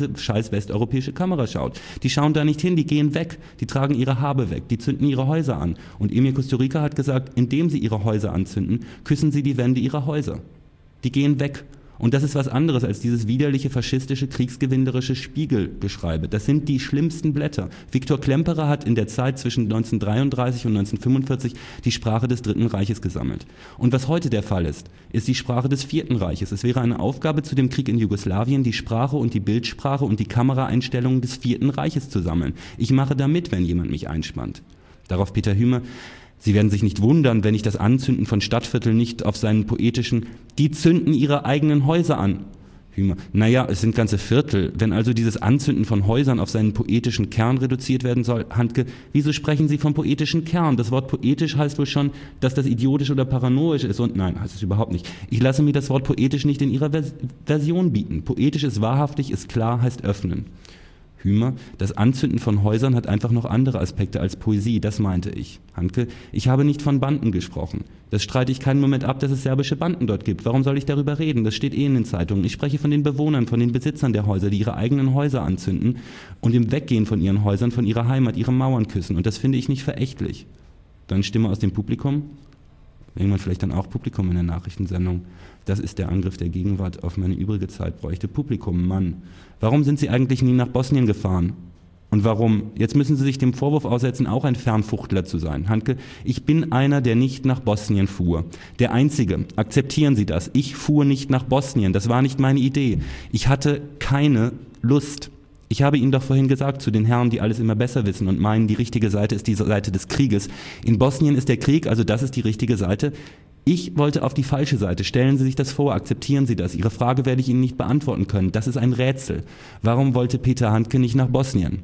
Kamera schaut. Die schauen da nicht hin, die gehen weg, die tragen ihre Habe weg, die zünden ihre Häuser an. Und Emir Kusturica hat gesagt, indem sie ihre Häuser anzünden, küssen sie die Wände ihrer Häuser. Die gehen weg. Und das ist was anderes als dieses widerliche, faschistische, kriegsgewinnerische Spiegelgeschreibe. Das sind die schlimmsten Blätter. Viktor Klemperer hat in der Zeit zwischen 1933 und 1945 die Sprache des Dritten Reiches gesammelt. Und was heute der Fall ist die Sprache des Vierten Reiches. Es wäre eine Aufgabe zu dem Krieg in Jugoslawien, die Sprache und die Bildsprache und die Kameraeinstellungen des Vierten Reiches zu sammeln. Ich mache da mit, wenn jemand mich einspannt. Darauf Peter Hüme: Sie werden sich nicht wundern, wenn ich das Anzünden von Stadtvierteln nicht auf seinen poetischen "Die zünden ihre eigenen Häuser an." Hümer: Naja, es sind ganze Viertel. Wenn also dieses Anzünden von Häusern auf seinen poetischen Kern reduziert werden soll, Handke, wieso sprechen Sie vom poetischen Kern? Das Wort poetisch heißt wohl schon, dass das idiotisch oder paranoisch ist. Und nein, heißt es überhaupt nicht. Ich lasse mir das Wort poetisch nicht in Ihrer Version bieten. Poetisch ist wahrhaftig, ist klar, heißt öffnen. Hümer: Das Anzünden von Häusern hat einfach noch andere Aspekte als Poesie, das meinte ich. Handke: Ich habe nicht von Banden gesprochen. Das streite ich keinen Moment ab, dass es serbische Banden dort gibt. Warum soll ich darüber reden? Das steht in den Zeitungen. Ich spreche von den Bewohnern, von den Besitzern der Häuser, die ihre eigenen Häuser anzünden und im Weggehen von ihren Häusern, von ihrer Heimat, ihre Mauern küssen. Und das finde ich nicht verächtlich. Dann Stimme aus dem Publikum. Irgendwann vielleicht dann auch Publikum in der Nachrichtensendung. Das ist der Angriff der Gegenwart auf meine übrige Zeit. Bräuchte Publikum, Mann. Warum sind Sie eigentlich nie nach Bosnien gefahren? Und warum? Jetzt müssen Sie sich dem Vorwurf aussetzen, auch ein Fernfuchtler zu sein. Handke: Ich bin einer, der nicht nach Bosnien fuhr. Der Einzige. Akzeptieren Sie das. Ich fuhr nicht nach Bosnien. Das war nicht meine Idee. Ich hatte keine Lust. Ich habe Ihnen doch vorhin gesagt, zu den Herren, die alles immer besser wissen und meinen, die richtige Seite ist die Seite des Krieges. In Bosnien ist der Krieg, also das ist die richtige Seite. Ich wollte auf die falsche Seite. Stellen Sie sich das vor, akzeptieren Sie das. Ihre Frage werde ich Ihnen nicht beantworten können. Das ist ein Rätsel. Warum wollte Peter Handke nicht nach Bosnien?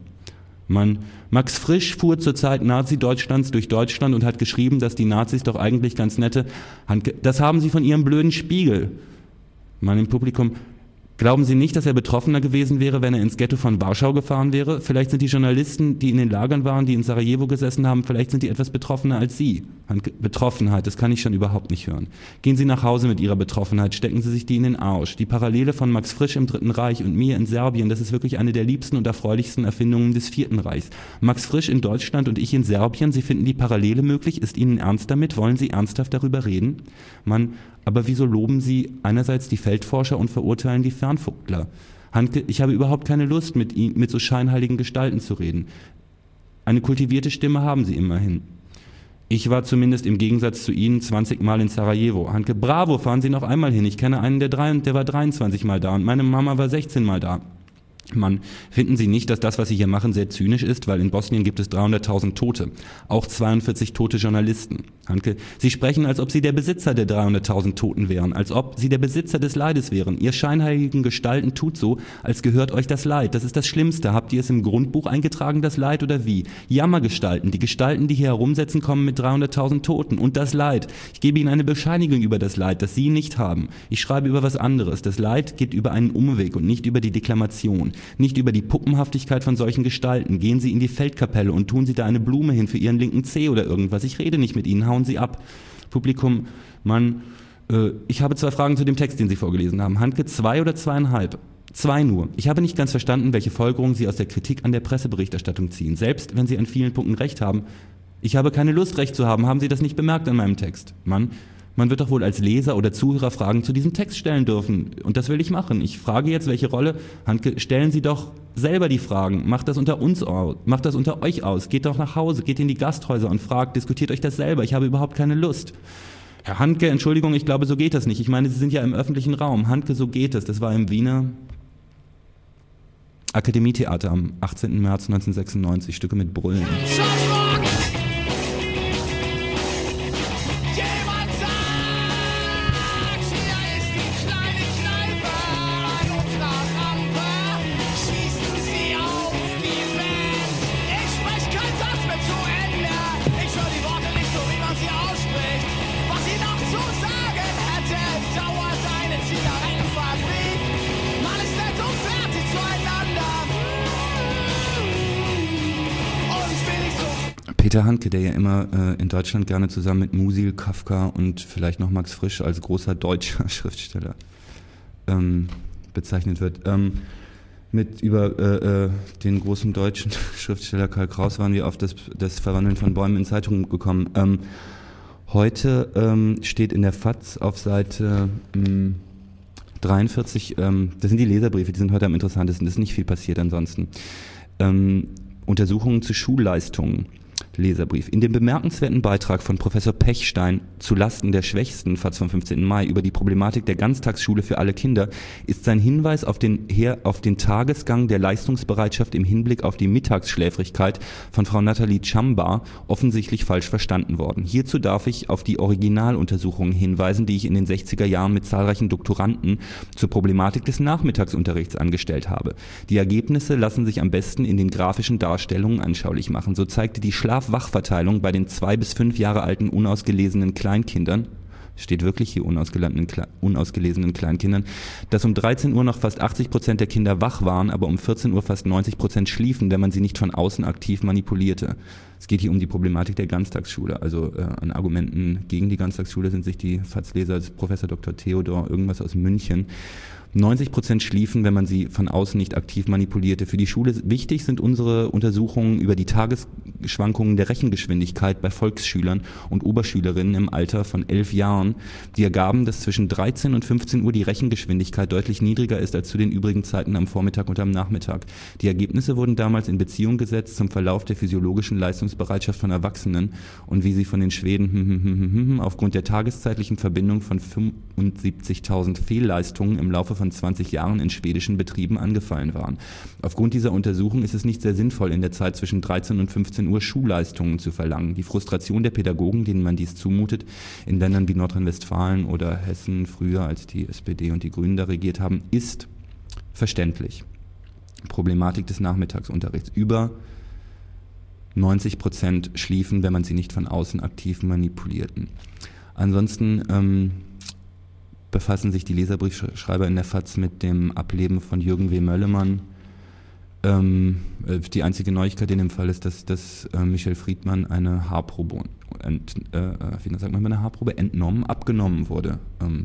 Max Frisch fuhr zur Zeit Nazi-Deutschlands durch Deutschland und hat geschrieben, dass die Nazis doch eigentlich ganz nette... Handke: Das haben Sie von Ihrem blöden Spiegel. Im Publikum: Glauben Sie nicht, dass er betroffener gewesen wäre, wenn er ins Ghetto von Warschau gefahren wäre? Vielleicht sind die Journalisten, die in den Lagern waren, die in Sarajevo gesessen haben, vielleicht sind die etwas betroffener als Sie. Betroffenheit, das kann ich schon überhaupt nicht hören. Gehen Sie nach Hause mit Ihrer Betroffenheit, stecken Sie sich die in den Arsch. Die Parallele von Max Frisch im Dritten Reich und mir in Serbien, das ist wirklich eine der liebsten und erfreulichsten Erfindungen des Vierten Reichs. Max Frisch in Deutschland und ich in Serbien, Sie finden die Parallele möglich? Ist Ihnen ernst damit? Wollen Sie ernsthaft darüber reden? Aber wieso loben Sie einerseits die Feldforscher und verurteilen die Fernfuchtler? Handke: Ich habe überhaupt keine Lust, mit so scheinheiligen Gestalten zu reden. Eine kultivierte Stimme haben Sie immerhin. Ich war zumindest im Gegensatz zu Ihnen 20 Mal in Sarajevo. Handke: Bravo, fahren Sie noch einmal hin. Ich kenne einen, der war 23 Mal da und meine Mama war 16 Mal da. Finden Sie nicht, dass das, was Sie hier machen, sehr zynisch ist? Weil in Bosnien gibt es 300.000 Tote, auch 42 tote Journalisten. Handke: Sie sprechen, als ob Sie der Besitzer der 300.000 Toten wären, als ob Sie der Besitzer des Leides wären. Ihr scheinheiligen Gestalten tut so, als gehört euch das Leid. Das ist das Schlimmste. Habt ihr es im Grundbuch eingetragen, das Leid, oder wie? Jammergestalten. Die Gestalten, die hier herumsetzen, kommen mit 300.000 Toten. Und das Leid. Ich gebe Ihnen eine Bescheinigung über das Leid, das Sie nicht haben. Ich schreibe über was anderes. Das Leid geht über einen Umweg und nicht über die Deklamation. Nicht über die Puppenhaftigkeit von solchen Gestalten. Gehen Sie in die Feldkapelle und tun Sie da eine Blume hin für Ihren linken Zeh oder irgendwas. Ich rede nicht mit Ihnen, hauen Sie ab. Publikum: ich habe 2 Fragen zu dem Text, den Sie vorgelesen haben. Handke: 2 oder 2,5? 2 nur. Ich habe nicht ganz verstanden, welche Folgerungen Sie aus der Kritik an der Presseberichterstattung ziehen. Selbst wenn Sie an vielen Punkten recht haben. Ich habe keine Lust, recht zu haben. Haben Sie das nicht bemerkt an meinem Text? Man wird doch wohl als Leser oder Zuhörer Fragen zu diesem Text stellen dürfen. Und das will ich machen. Ich frage jetzt, welche Rolle... Handke: Stellen Sie doch selber die Fragen. Macht das unter uns aus. Macht das unter euch aus. Geht doch nach Hause, geht in die Gasthäuser und fragt, diskutiert euch das selber. Ich habe überhaupt keine Lust. Herr Handke, Entschuldigung, ich glaube, so geht das nicht. Ich meine, Sie sind ja im öffentlichen Raum. Handke, so geht es. Das war im Wiener Akademietheater am 18. März 1996. Stücke mit Brüllen. Peter Handke, der ja immer in Deutschland gerne zusammen mit Musil, Kafka und vielleicht noch Max Frisch als großer deutscher Schriftsteller bezeichnet wird. Über den großen deutschen Schriftsteller Karl Kraus waren wir auf das Verwandeln von Bäumen in Zeitungen gekommen. Heute steht in der FAZ auf Seite 43, das sind die Leserbriefe, die sind heute am interessantesten, es ist nicht viel passiert ansonsten. Untersuchungen zu Schulleistungen. Leserbrief. In dem bemerkenswerten Beitrag von Professor Pechstein zu Lasten der Schwächsten, FAZ vom 15. Mai, über die Problematik der Ganztagsschule für alle Kinder, ist sein Hinweis auf den Tagesgang der Leistungsbereitschaft im Hinblick auf die Mittagsschläfrigkeit von Frau Nathalie Chamba offensichtlich falsch verstanden worden. Hierzu darf ich auf die Originaluntersuchungen hinweisen, die ich in den 60er Jahren mit zahlreichen Doktoranden zur Problematik des Nachmittagsunterrichts angestellt habe. Die Ergebnisse lassen sich am besten in den grafischen Darstellungen anschaulich machen. So zeigte die Schlaf-Wach-Verteilung bei den 2 bis 5 Jahre alten unausgelesenen Kleinkindern, steht wirklich hier unausgelesenen Kleinkindern, dass um 13 Uhr noch fast 80% der Kinder wach waren, aber um 14 Uhr fast 90% schliefen, wenn man sie nicht von außen aktiv manipulierte. Es geht hier um die Problematik der Ganztagsschule. Also an Argumenten gegen die Ganztagsschule sind sich die FAZ-Leser Professor Dr. Theodor irgendwas aus München. 90% schliefen, wenn man sie von außen nicht aktiv manipulierte. Für die Schule wichtig sind unsere Untersuchungen über die Tagesschwankungen der Rechengeschwindigkeit bei Volksschülern und Oberschülerinnen im Alter von 11 Jahren. Die ergaben, dass zwischen 13 und 15 Uhr die Rechengeschwindigkeit deutlich niedriger ist als zu den übrigen Zeiten am Vormittag und am Nachmittag. Die Ergebnisse wurden damals in Beziehung gesetzt zum Verlauf der physiologischen Leistungsbereitschaft von Erwachsenen und wie sie von den Schweden aufgrund der tageszeitlichen Verbindung von 75.000 Fehlleistungen im Laufe von 20 Jahren in schwedischen Betrieben angefallen waren. Aufgrund dieser Untersuchung ist es nicht sehr sinnvoll, in der Zeit zwischen 13 und 15 Uhr Schulleistungen zu verlangen. Die Frustration der Pädagogen, denen man dies zumutet, in Ländern wie Nordrhein-Westfalen oder Hessen, früher als die SPD und die Grünen da regiert haben, ist verständlich. Problematik des Nachmittagsunterrichts. Über 90% schliefen, wenn man sie nicht von außen aktiv manipulierten. Ansonsten befassen sich die Leserbriefschreiber in der FAZ mit dem Ableben von Jürgen W. Möllemann. Die einzige Neuigkeit in dem Fall ist, dass Michel Friedmann eine Haarprobe abgenommen wurde.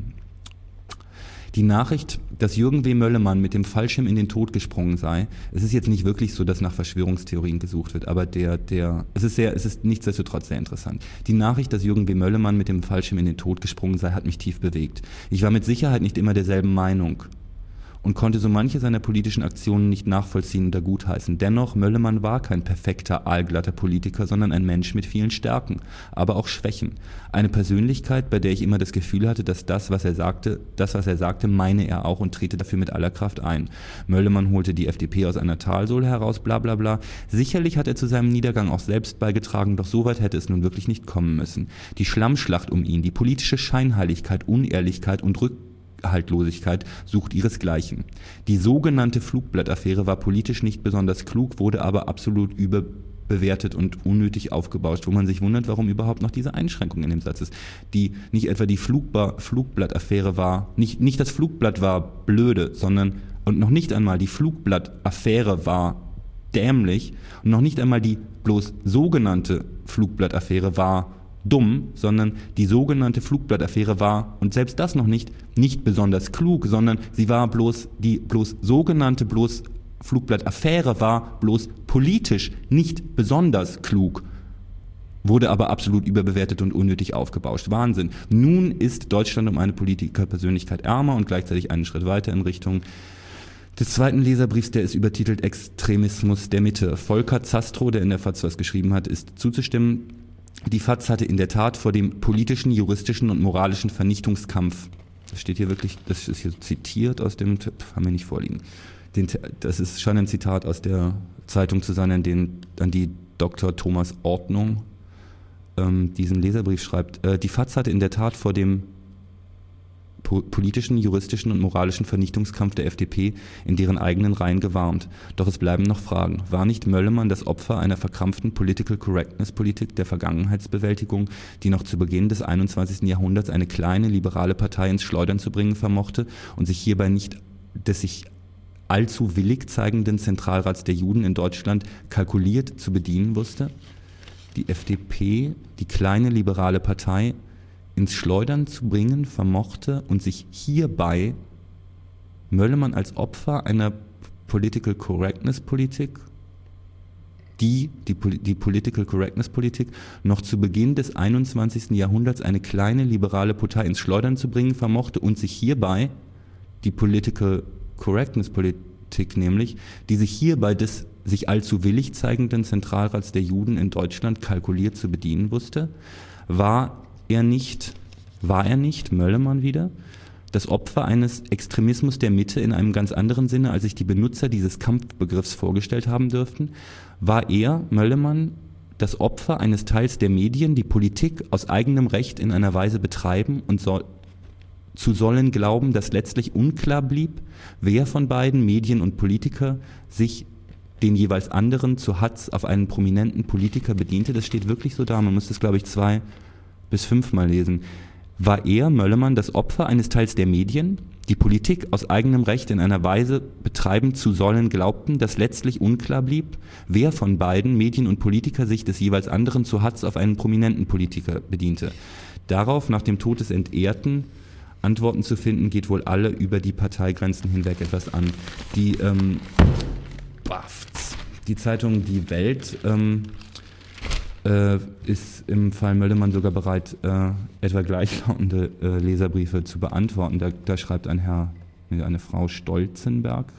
Die Nachricht, dass Jürgen W. Möllemann mit dem Fallschirm in den Tod gesprungen sei, es ist jetzt nicht wirklich so, dass nach Verschwörungstheorien gesucht wird, aber es ist nichtsdestotrotz sehr interessant. Die Nachricht, dass Jürgen W. Möllemann mit dem Fallschirm in den Tod gesprungen sei, hat mich tief bewegt. Ich war mit Sicherheit nicht immer derselben Meinung und konnte so manche seiner politischen Aktionen nicht nachvollziehen oder gutheißen. Dennoch, Möllemann war kein perfekter, aalglatter Politiker, sondern ein Mensch mit vielen Stärken, aber auch Schwächen. Eine Persönlichkeit, bei der ich immer das Gefühl hatte, dass das, was er sagte, meine er auch und trete dafür mit aller Kraft ein. Möllemann holte die FDP aus einer Talsohle heraus, bla bla bla. Sicherlich hat er zu seinem Niedergang auch selbst beigetragen, doch so weit hätte es nun wirklich nicht kommen müssen. Die Schlammschlacht um ihn, die politische Scheinheiligkeit, Unehrlichkeit und Rückhaltlosigkeit sucht ihresgleichen. Die sogenannte Flugblattaffäre war politisch nicht besonders klug, wurde aber absolut überbewertet und unnötig aufgebauscht, wo man sich wundert, warum überhaupt noch diese Einschränkung in dem Satz ist. Nicht etwa die Flugblattaffäre war, nicht das Flugblatt war blöde, und noch nicht einmal die Flugblattaffäre war dämlich und noch nicht einmal die bloß sogenannte Flugblattaffäre war dumm, sondern die sogenannte Flugblattaffäre war, und selbst das noch nicht besonders klug, sondern sie war die sogenannte Flugblattaffäre war bloß politisch nicht besonders klug, wurde aber absolut überbewertet und unnötig aufgebauscht. Wahnsinn. Nun ist Deutschland um eine Politikerpersönlichkeit ärmer und gleichzeitig einen Schritt weiter in Richtung des zweiten Leserbriefs, der ist übertitelt Extremismus der Mitte. Volker Zastrow, der in der FAZ was geschrieben hat, ist zuzustimmen. Die FAZ hatte in der Tat vor dem politischen, juristischen und moralischen Vernichtungskampf, das steht hier wirklich, das ist hier zitiert aus dem, haben wir nicht vorliegen, das scheint ein Zitat aus der Zeitung zu sein, an die Dr. Thomas Ordnung diesen Leserbrief schreibt. Die FAZ hatte in der Tat vor dem politischen, juristischen und moralischen Vernichtungskampf der FDP in deren eigenen Reihen gewarnt. Doch es bleiben noch Fragen. War nicht Möllemann das Opfer einer verkrampften Political Correctness-Politik der Vergangenheitsbewältigung, die noch zu Beginn des 21. Jahrhunderts eine kleine liberale Partei ins Schleudern zu bringen vermochte und sich hierbei nicht des sich allzu willig zeigenden Zentralrats der Juden in Deutschland kalkuliert zu bedienen wusste? Die FDP, die kleine liberale Partei, ins Schleudern zu bringen vermochte und sich hierbei Möllemann als Opfer einer Political Correctness Politik, die Political Correctness Politik noch zu Beginn des 21. Jahrhunderts eine kleine liberale Partei ins Schleudern zu bringen vermochte und sich hierbei die Political Correctness Politik nämlich, die sich hierbei des sich allzu willig zeigenden Zentralrats der Juden in Deutschland kalkuliert zu bedienen wusste? War er nicht, Möllemann wieder, das Opfer eines Extremismus der Mitte in einem ganz anderen Sinne, als sich die Benutzer dieses Kampfbegriffs vorgestellt haben dürften? War er, Möllemann, das Opfer eines Teils der Medien, die Politik aus eigenem Recht in einer Weise betreiben und sollen glauben, dass letztlich unklar blieb, wer von beiden, Medien und Politiker, sich den jeweils anderen zu Hatz auf einen prominenten Politiker bediente? Das steht wirklich so da, man muss das, glaube ich, 2 bis 5 Mal lesen. War er, Möllemann, das Opfer eines Teils der Medien, die Politik aus eigenem Recht in einer Weise betreiben zu sollen glaubten, dass letztlich unklar blieb, wer von beiden, Medien und Politiker, sich des jeweils anderen zu Hatz auf einen prominenten Politiker bediente? Darauf, nach dem Tod des Entehrten, Antworten zu finden, geht wohl alle über die Parteigrenzen hinweg etwas an. Die Zeitung Die Welt ist im Fall Möllemann sogar bereit, etwa gleichlautende Leserbriefe zu beantworten. Da schreibt eine Frau Stolzenberg.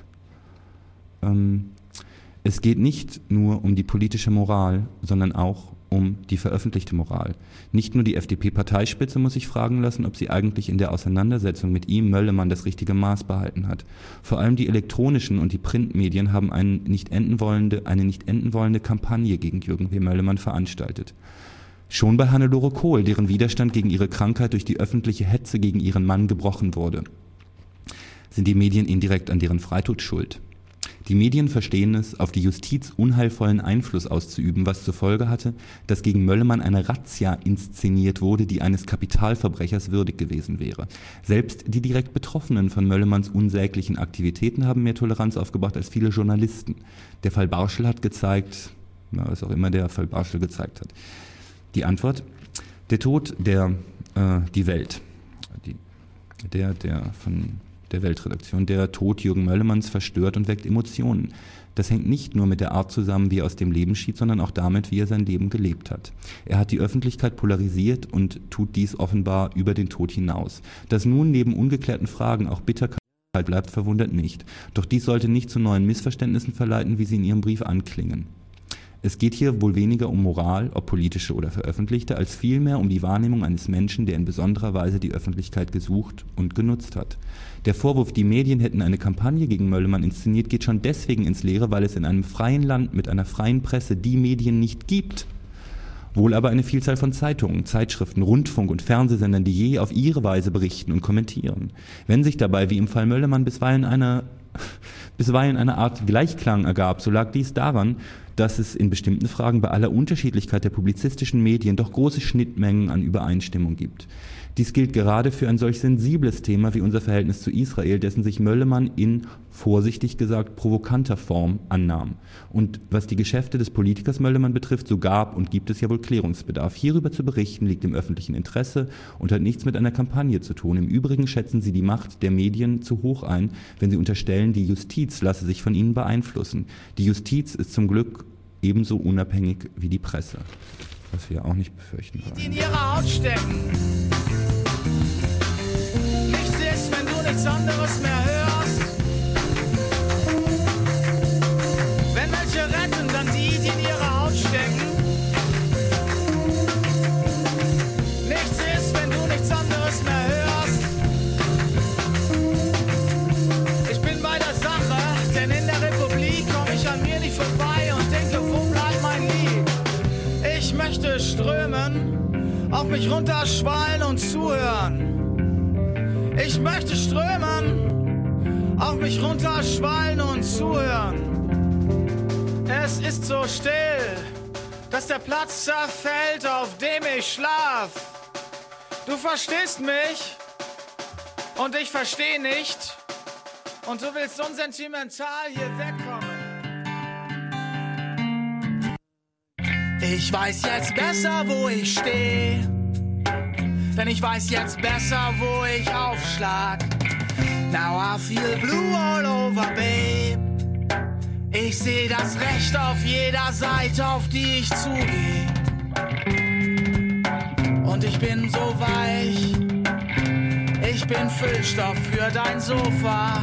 Es geht nicht nur um die politische Moral, sondern auch um die veröffentlichte Moral. Nicht nur die FDP-Parteispitze muss sich fragen lassen, ob sie eigentlich in der Auseinandersetzung mit ihm, Möllemann, das richtige Maß behalten hat. Vor allem die elektronischen und die Printmedien haben eine nicht enden wollende Kampagne gegen Jürgen W. Möllemann veranstaltet. Schon bei Hannelore Kohl, deren Widerstand gegen ihre Krankheit durch die öffentliche Hetze gegen ihren Mann gebrochen wurde, sind die Medien indirekt an deren Freitod schuld. Die Medien verstehen es, auf die Justiz unheilvollen Einfluss auszuüben, was zur Folge hatte, dass gegen Möllemann eine Razzia inszeniert wurde, die eines Kapitalverbrechers würdig gewesen wäre. Selbst die direkt Betroffenen von Möllemanns unsäglichen Aktivitäten haben mehr Toleranz aufgebracht als viele Journalisten. Der Fall Barschel hat gezeigt, was auch immer der Fall Barschel gezeigt hat. Die Antwort: Der Tod die Welt, von der Weltredaktion. Der Tod Jürgen Möllemanns verstört und weckt Emotionen. Das hängt nicht nur mit der Art zusammen, wie er aus dem Leben schied, sondern auch damit, wie er sein Leben gelebt hat. Er hat die Öffentlichkeit polarisiert und tut dies offenbar über den Tod hinaus. Dass nun neben ungeklärten Fragen auch Bitterkeit bleibt, verwundert nicht. Doch dies sollte nicht zu neuen Missverständnissen verleiten, wie sie in Ihrem Brief anklingen. Es geht hier wohl weniger um Moral, ob politische oder veröffentlichte, als vielmehr um die Wahrnehmung eines Menschen, der in besonderer Weise die Öffentlichkeit gesucht und genutzt hat. Der Vorwurf, die Medien hätten eine Kampagne gegen Möllemann inszeniert, geht schon deswegen ins Leere, weil es in einem freien Land mit einer freien Presse die Medien nicht gibt. Wohl aber eine Vielzahl von Zeitungen, Zeitschriften, Rundfunk- und Fernsehsendern, die je auf ihre Weise berichten und kommentieren. Wenn sich dabei, wie im Fall Möllemann, bisweilen eine Art Gleichklang ergab, so lag dies daran, dass es in bestimmten Fragen bei aller Unterschiedlichkeit der publizistischen Medien doch große Schnittmengen an Übereinstimmung gibt. Dies gilt gerade für ein solch sensibles Thema wie unser Verhältnis zu Israel, dessen sich Möllemann in, vorsichtig gesagt, provokanter Form annahm. Und was die Geschäfte des Politikers Möllemann betrifft, so gab und gibt es ja wohl Klärungsbedarf. Hierüber zu berichten liegt im öffentlichen Interesse und hat nichts mit einer Kampagne zu tun. Im Übrigen schätzen Sie die Macht der Medien zu hoch ein, wenn Sie unterstellen, die Justiz lasse sich von ihnen beeinflussen. Die Justiz ist zum Glück ebenso unabhängig wie die Presse, was wir auch nicht befürchten wollen. In ihrer Haut stecken. Nichts ist, wenn du nichts anderes mehr hörst. Wenn welche retten, dann die in ihrer Haut stecken. Nichts ist, wenn du nichts anderes mehr hörst. Ich bin bei der Sache, denn in der Republik komme ich an mir nicht vorbei und denke, wo bleibt mein Lied? Ich möchte strömen, auf mich runterschwallen und zuhören. Ich möchte strömen, auf mich runterschwallen und zuhören. Es ist so still, dass der Platz zerfällt, auf dem ich schlaf. Du verstehst mich und ich versteh nicht. Und du willst unsentimental hier wegkommen. Ich weiß jetzt besser, wo ich stehe. Denn ich weiß jetzt besser, wo ich aufschlag. Now I feel blue all over, babe. Ich seh das Recht auf jeder Seite, auf die ich zugehe. Und ich bin so weich. Ich bin Füllstoff für dein Sofa.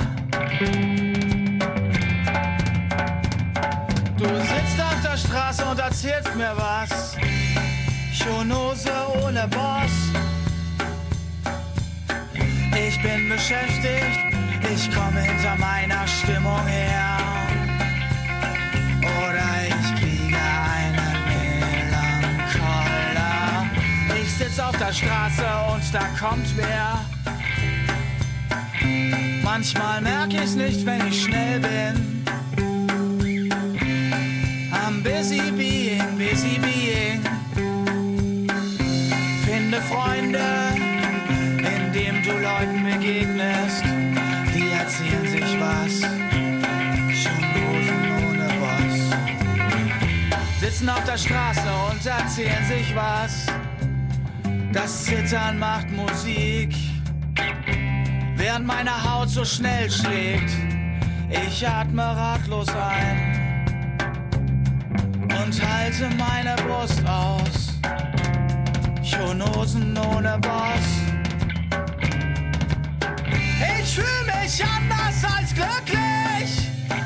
Du sitzt auf der Straße und erzählst mir was. Schonose ohne Boss. Ich bin beschäftigt, ich komme hinter meiner Stimmung her. Oder ich kriege einen Melancholer. Ich sitz auf der Straße und da kommt wer. Manchmal merk ich's nicht, wenn ich schnell bin. I'm busy being, busy being. Finde Freunde, indem du Leuten begegnest, die erzählen sich was, schon ohne Boss. Sitzen auf der Straße und erzählen sich was, das Zittern macht Musik, während meine Haut so schnell schlägt. Ich atme ratlos ein und halte meine Brust aus, Schonhosen ohne Boss. Ich fühl mich anders als glücklich.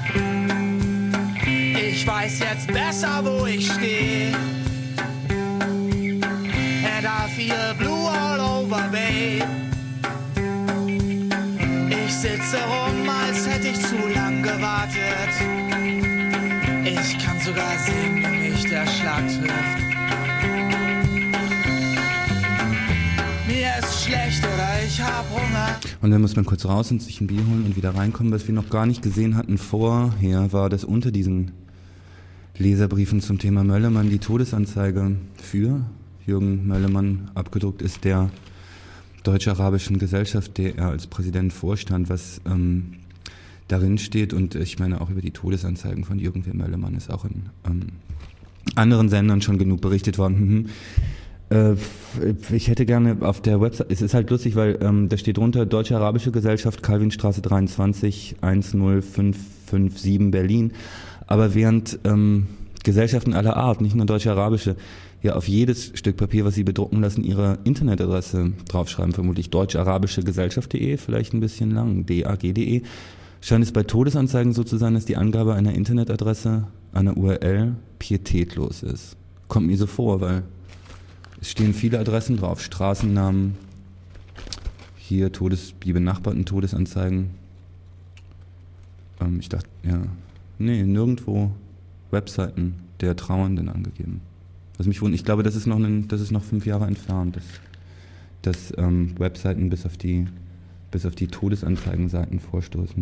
Ich weiß jetzt besser, wo ich steh. And I feel blue all over, babe. Ich sitze rum, als hätte ich zu lang gewartet. Ich kann sogar sehen, wie mich der Schlag trifft. Mir ist schlecht oder ich hab Hunger. Und dann muss man kurz raus und sich ein Bier holen und wieder reinkommen. Was wir noch gar nicht gesehen hatten vorher, war, dass unter diesen Leserbriefen zum Thema Möllemann die Todesanzeige für Jürgen Möllemann abgedruckt ist, der Deutsch-Arabischen Gesellschaft, der er als Präsident vorstand, was darin steht. Und ich meine, auch über die Todesanzeigen von Jürgen W. Möllemann ist auch in anderen Sendern schon genug berichtet worden. Ich hätte gerne auf der Website, es ist halt lustig, weil da steht drunter Deutsch-Arabische Gesellschaft, Calvinstraße 23, 10557 Berlin. Aber während Gesellschaften aller Art, nicht nur Deutsch-Arabische, ja auf jedes Stück Papier, was sie bedrucken lassen, ihre Internetadresse draufschreiben, vermutlich deutsch-arabische-gesellschaft.de, vielleicht ein bisschen lang, dag.de, scheint es bei Todesanzeigen so zu sein, dass die Angabe einer Internetadresse, einer URL, pietätlos ist. Kommt mir so vor, weil es stehen viele Adressen drauf, Straßennamen, hier die benachbarten Todesanzeigen. Ich dachte, ja, nee, nirgendwo Webseiten der Trauernden angegeben. Was mich wundert, ich glaube, das ist noch 5 Jahre entfernt, dass Webseiten bis auf die Todesanzeigenseiten vorstoßen.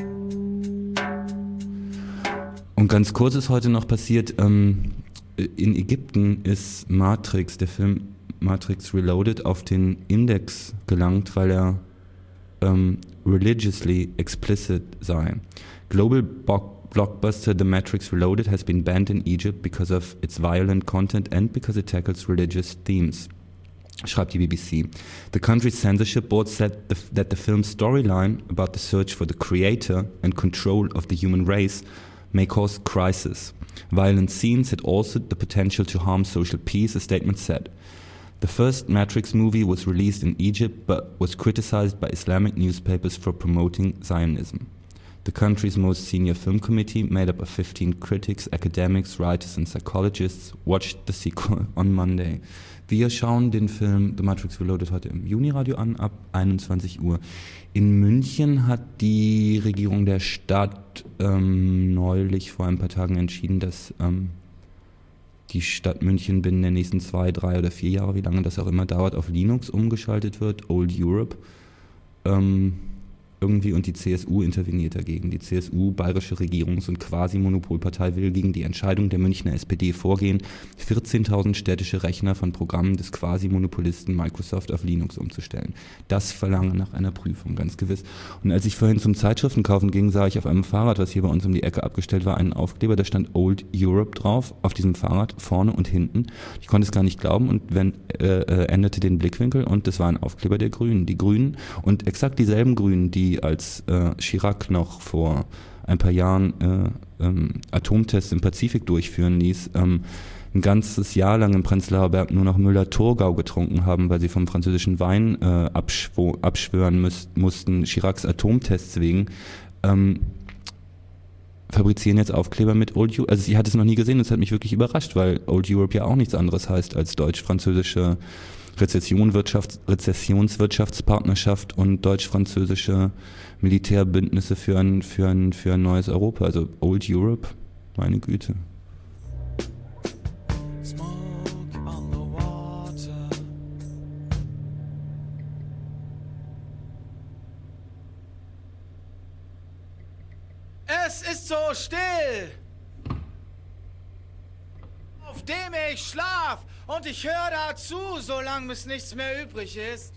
Und ganz kurz ist heute noch passiert, in Ägypten ist Matrix, der Film Matrix Reloaded, auf den Index gelangt, weil er religiously explicit sei. Global blockbuster The Matrix Reloaded has been banned in Egypt because of its violent content and because it tackles religious themes. Schreibt die BBC. The country's censorship board said that the film's storyline about the search for the creator and control of the human race may cause crisis. Violent scenes had also the potential to harm social peace, the statement said. The first Matrix movie was released in Egypt but was criticized by Islamic newspapers for promoting Zionism. The country's most senior film committee, made up of 15 critics, academics, writers and psychologists, watched the sequel on Monday. Wir schauen den Film The Matrix Reloaded heute im Juniradio an, ab 21 Uhr. In München hat die Regierung der Stadt neulich vor ein paar Tagen entschieden, dass die Stadt München binnen der nächsten 2, 3 oder 4 Jahre, wie lange das auch immer dauert, auf Linux umgeschaltet wird, Old Europe. Irgendwie, und die CSU interveniert dagegen. Die CSU, bayerische Regierungs- und Quasi-Monopolpartei, will gegen die Entscheidung der Münchner SPD vorgehen, 14.000 städtische Rechner von Programmen des Quasi-Monopolisten Microsoft auf Linux umzustellen. Das Verlangen nach einer Prüfung, ganz gewiss. Und als ich vorhin zum Zeitschriftenkaufen ging, sah ich auf einem Fahrrad, was hier bei uns um die Ecke abgestellt war, einen Aufkleber, da stand Old Europe drauf, auf diesem Fahrrad, vorne und hinten. Ich konnte es gar nicht glauben und änderte den Blickwinkel und das war ein Aufkleber der Grünen. Die Grünen und exakt dieselben Grünen, die die als Chirac noch vor ein paar Jahren Atomtests im Pazifik durchführen ließ, ein ganzes Jahr lang im Prenzlauer Berg nur noch Müller-Thurgau getrunken haben, weil sie vom französischen Wein abschwören mussten, Chiracs Atomtests wegen, fabrizieren jetzt Aufkleber mit Old Europe. Also sie hat es noch nie gesehen, das hat mich wirklich überrascht, weil Old Europe ja auch nichts anderes heißt als deutsch-französische Rezessionswirtschaftspartnerschaft und deutsch-französische Militärbündnisse für ein neues Europa. Also Old Europe, meine Güte. Es ist so still, auf dem ich schlaf, und ich höre dazu, solange bis nichts mehr übrig ist.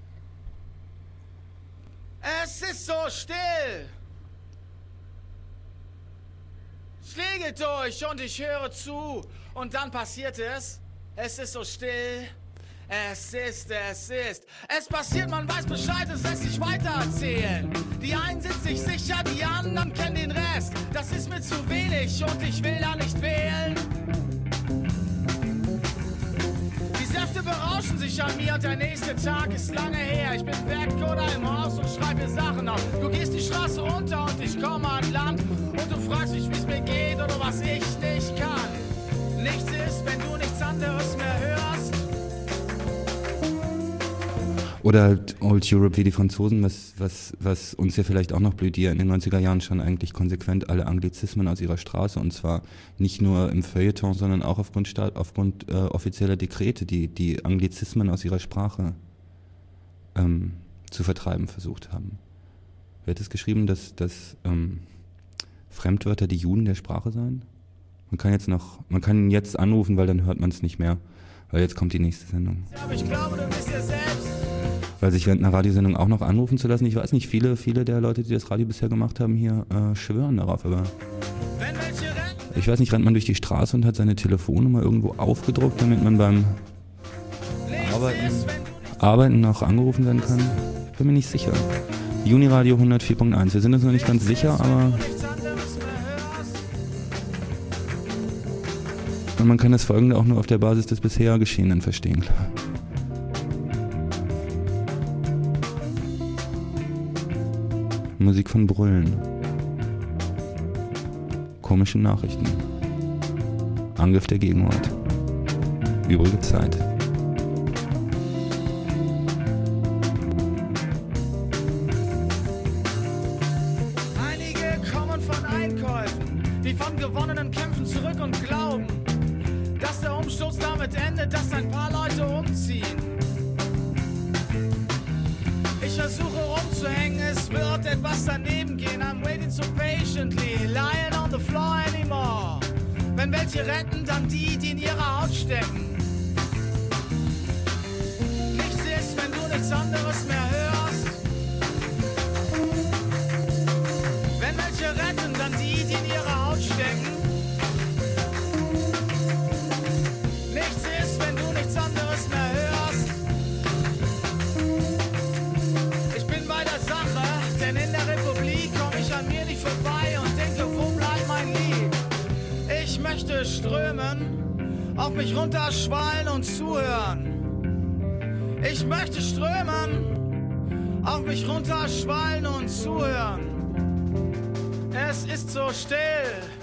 Es ist so still. Schläge durch und ich höre zu, und dann passiert es. Es ist so still. Es ist. Es passiert, man weiß Bescheid, es lässt sich weitererzählen. Die einen sind sich sicher, die anderen kennen den Rest. Das ist mir zu wenig und ich will da nicht wählen. Die Säfte berauschen sich an mir und der nächste Tag ist lange her. Ich bin weg oder im Haus und schreibe Sachen auf. Du gehst die Straße runter und ich komme an Land. Und du fragst mich, wie's mir geht oder was ich nicht kann. Nichts ist, wenn du nichts anderes mehr hörst. Oder halt Old Europe wie die Franzosen, was uns ja vielleicht auch noch blüht, die ja in den 90er Jahren schon eigentlich konsequent alle Anglizismen aus ihrer Straße, und zwar nicht nur im Feuilleton, sondern auch aufgrund offizieller Dekrete, die Anglizismen aus ihrer Sprache zu vertreiben versucht haben. Wer hat es geschrieben, dass Fremdwörter die Juden der Sprache seien? Man kann jetzt anrufen, weil dann hört man es nicht mehr, weil jetzt kommt die nächste Sendung. Aber ich glaube, du bist ja selbst. Weil sich während einer Radiosendung auch noch anrufen zu lassen, ich weiß nicht, viele der Leute, die das Radio bisher gemacht haben, hier schwören darauf, aber ich weiß nicht, rennt man durch die Straße und hat seine Telefonnummer irgendwo aufgedruckt, damit man beim Arbeiten noch angerufen werden kann? Ich bin mir nicht sicher. Juniradio 104.1, wir sind uns noch nicht ganz sicher, aber man kann das Folgende auch nur auf der Basis des bisher Geschehenen verstehen, klar. Musik von Brüllen. Komische Nachrichten. Angriff der Gegenwart. Übrige Zeit. Einige kommen von Einkäufen, die von gewonnenen Kämpfen zurück und glauben, dass der Umsturz damit endet, dass ein paar Leute umziehen. Ich versuche rumzuhängen, es wird etwas daneben gehen. I'm waiting so patiently, lying on the floor anymore. Wenn welche retten, dann die in ihrer Haut stecken. Nichts ist, wenn du nichts anderes mehr hörst. Wenn welche retten, dann die in ihrer Haut stecken. Nichts ist, wenn du nichts anderes mehr hörst. Denn in der Republik komm ich an mir nicht vorbei und denke, wo bleibt mein Lied? Ich möchte strömen, auf mich runterschwallen und zuhören. Ich möchte strömen, auf mich runterschwallen und zuhören. Es ist so still.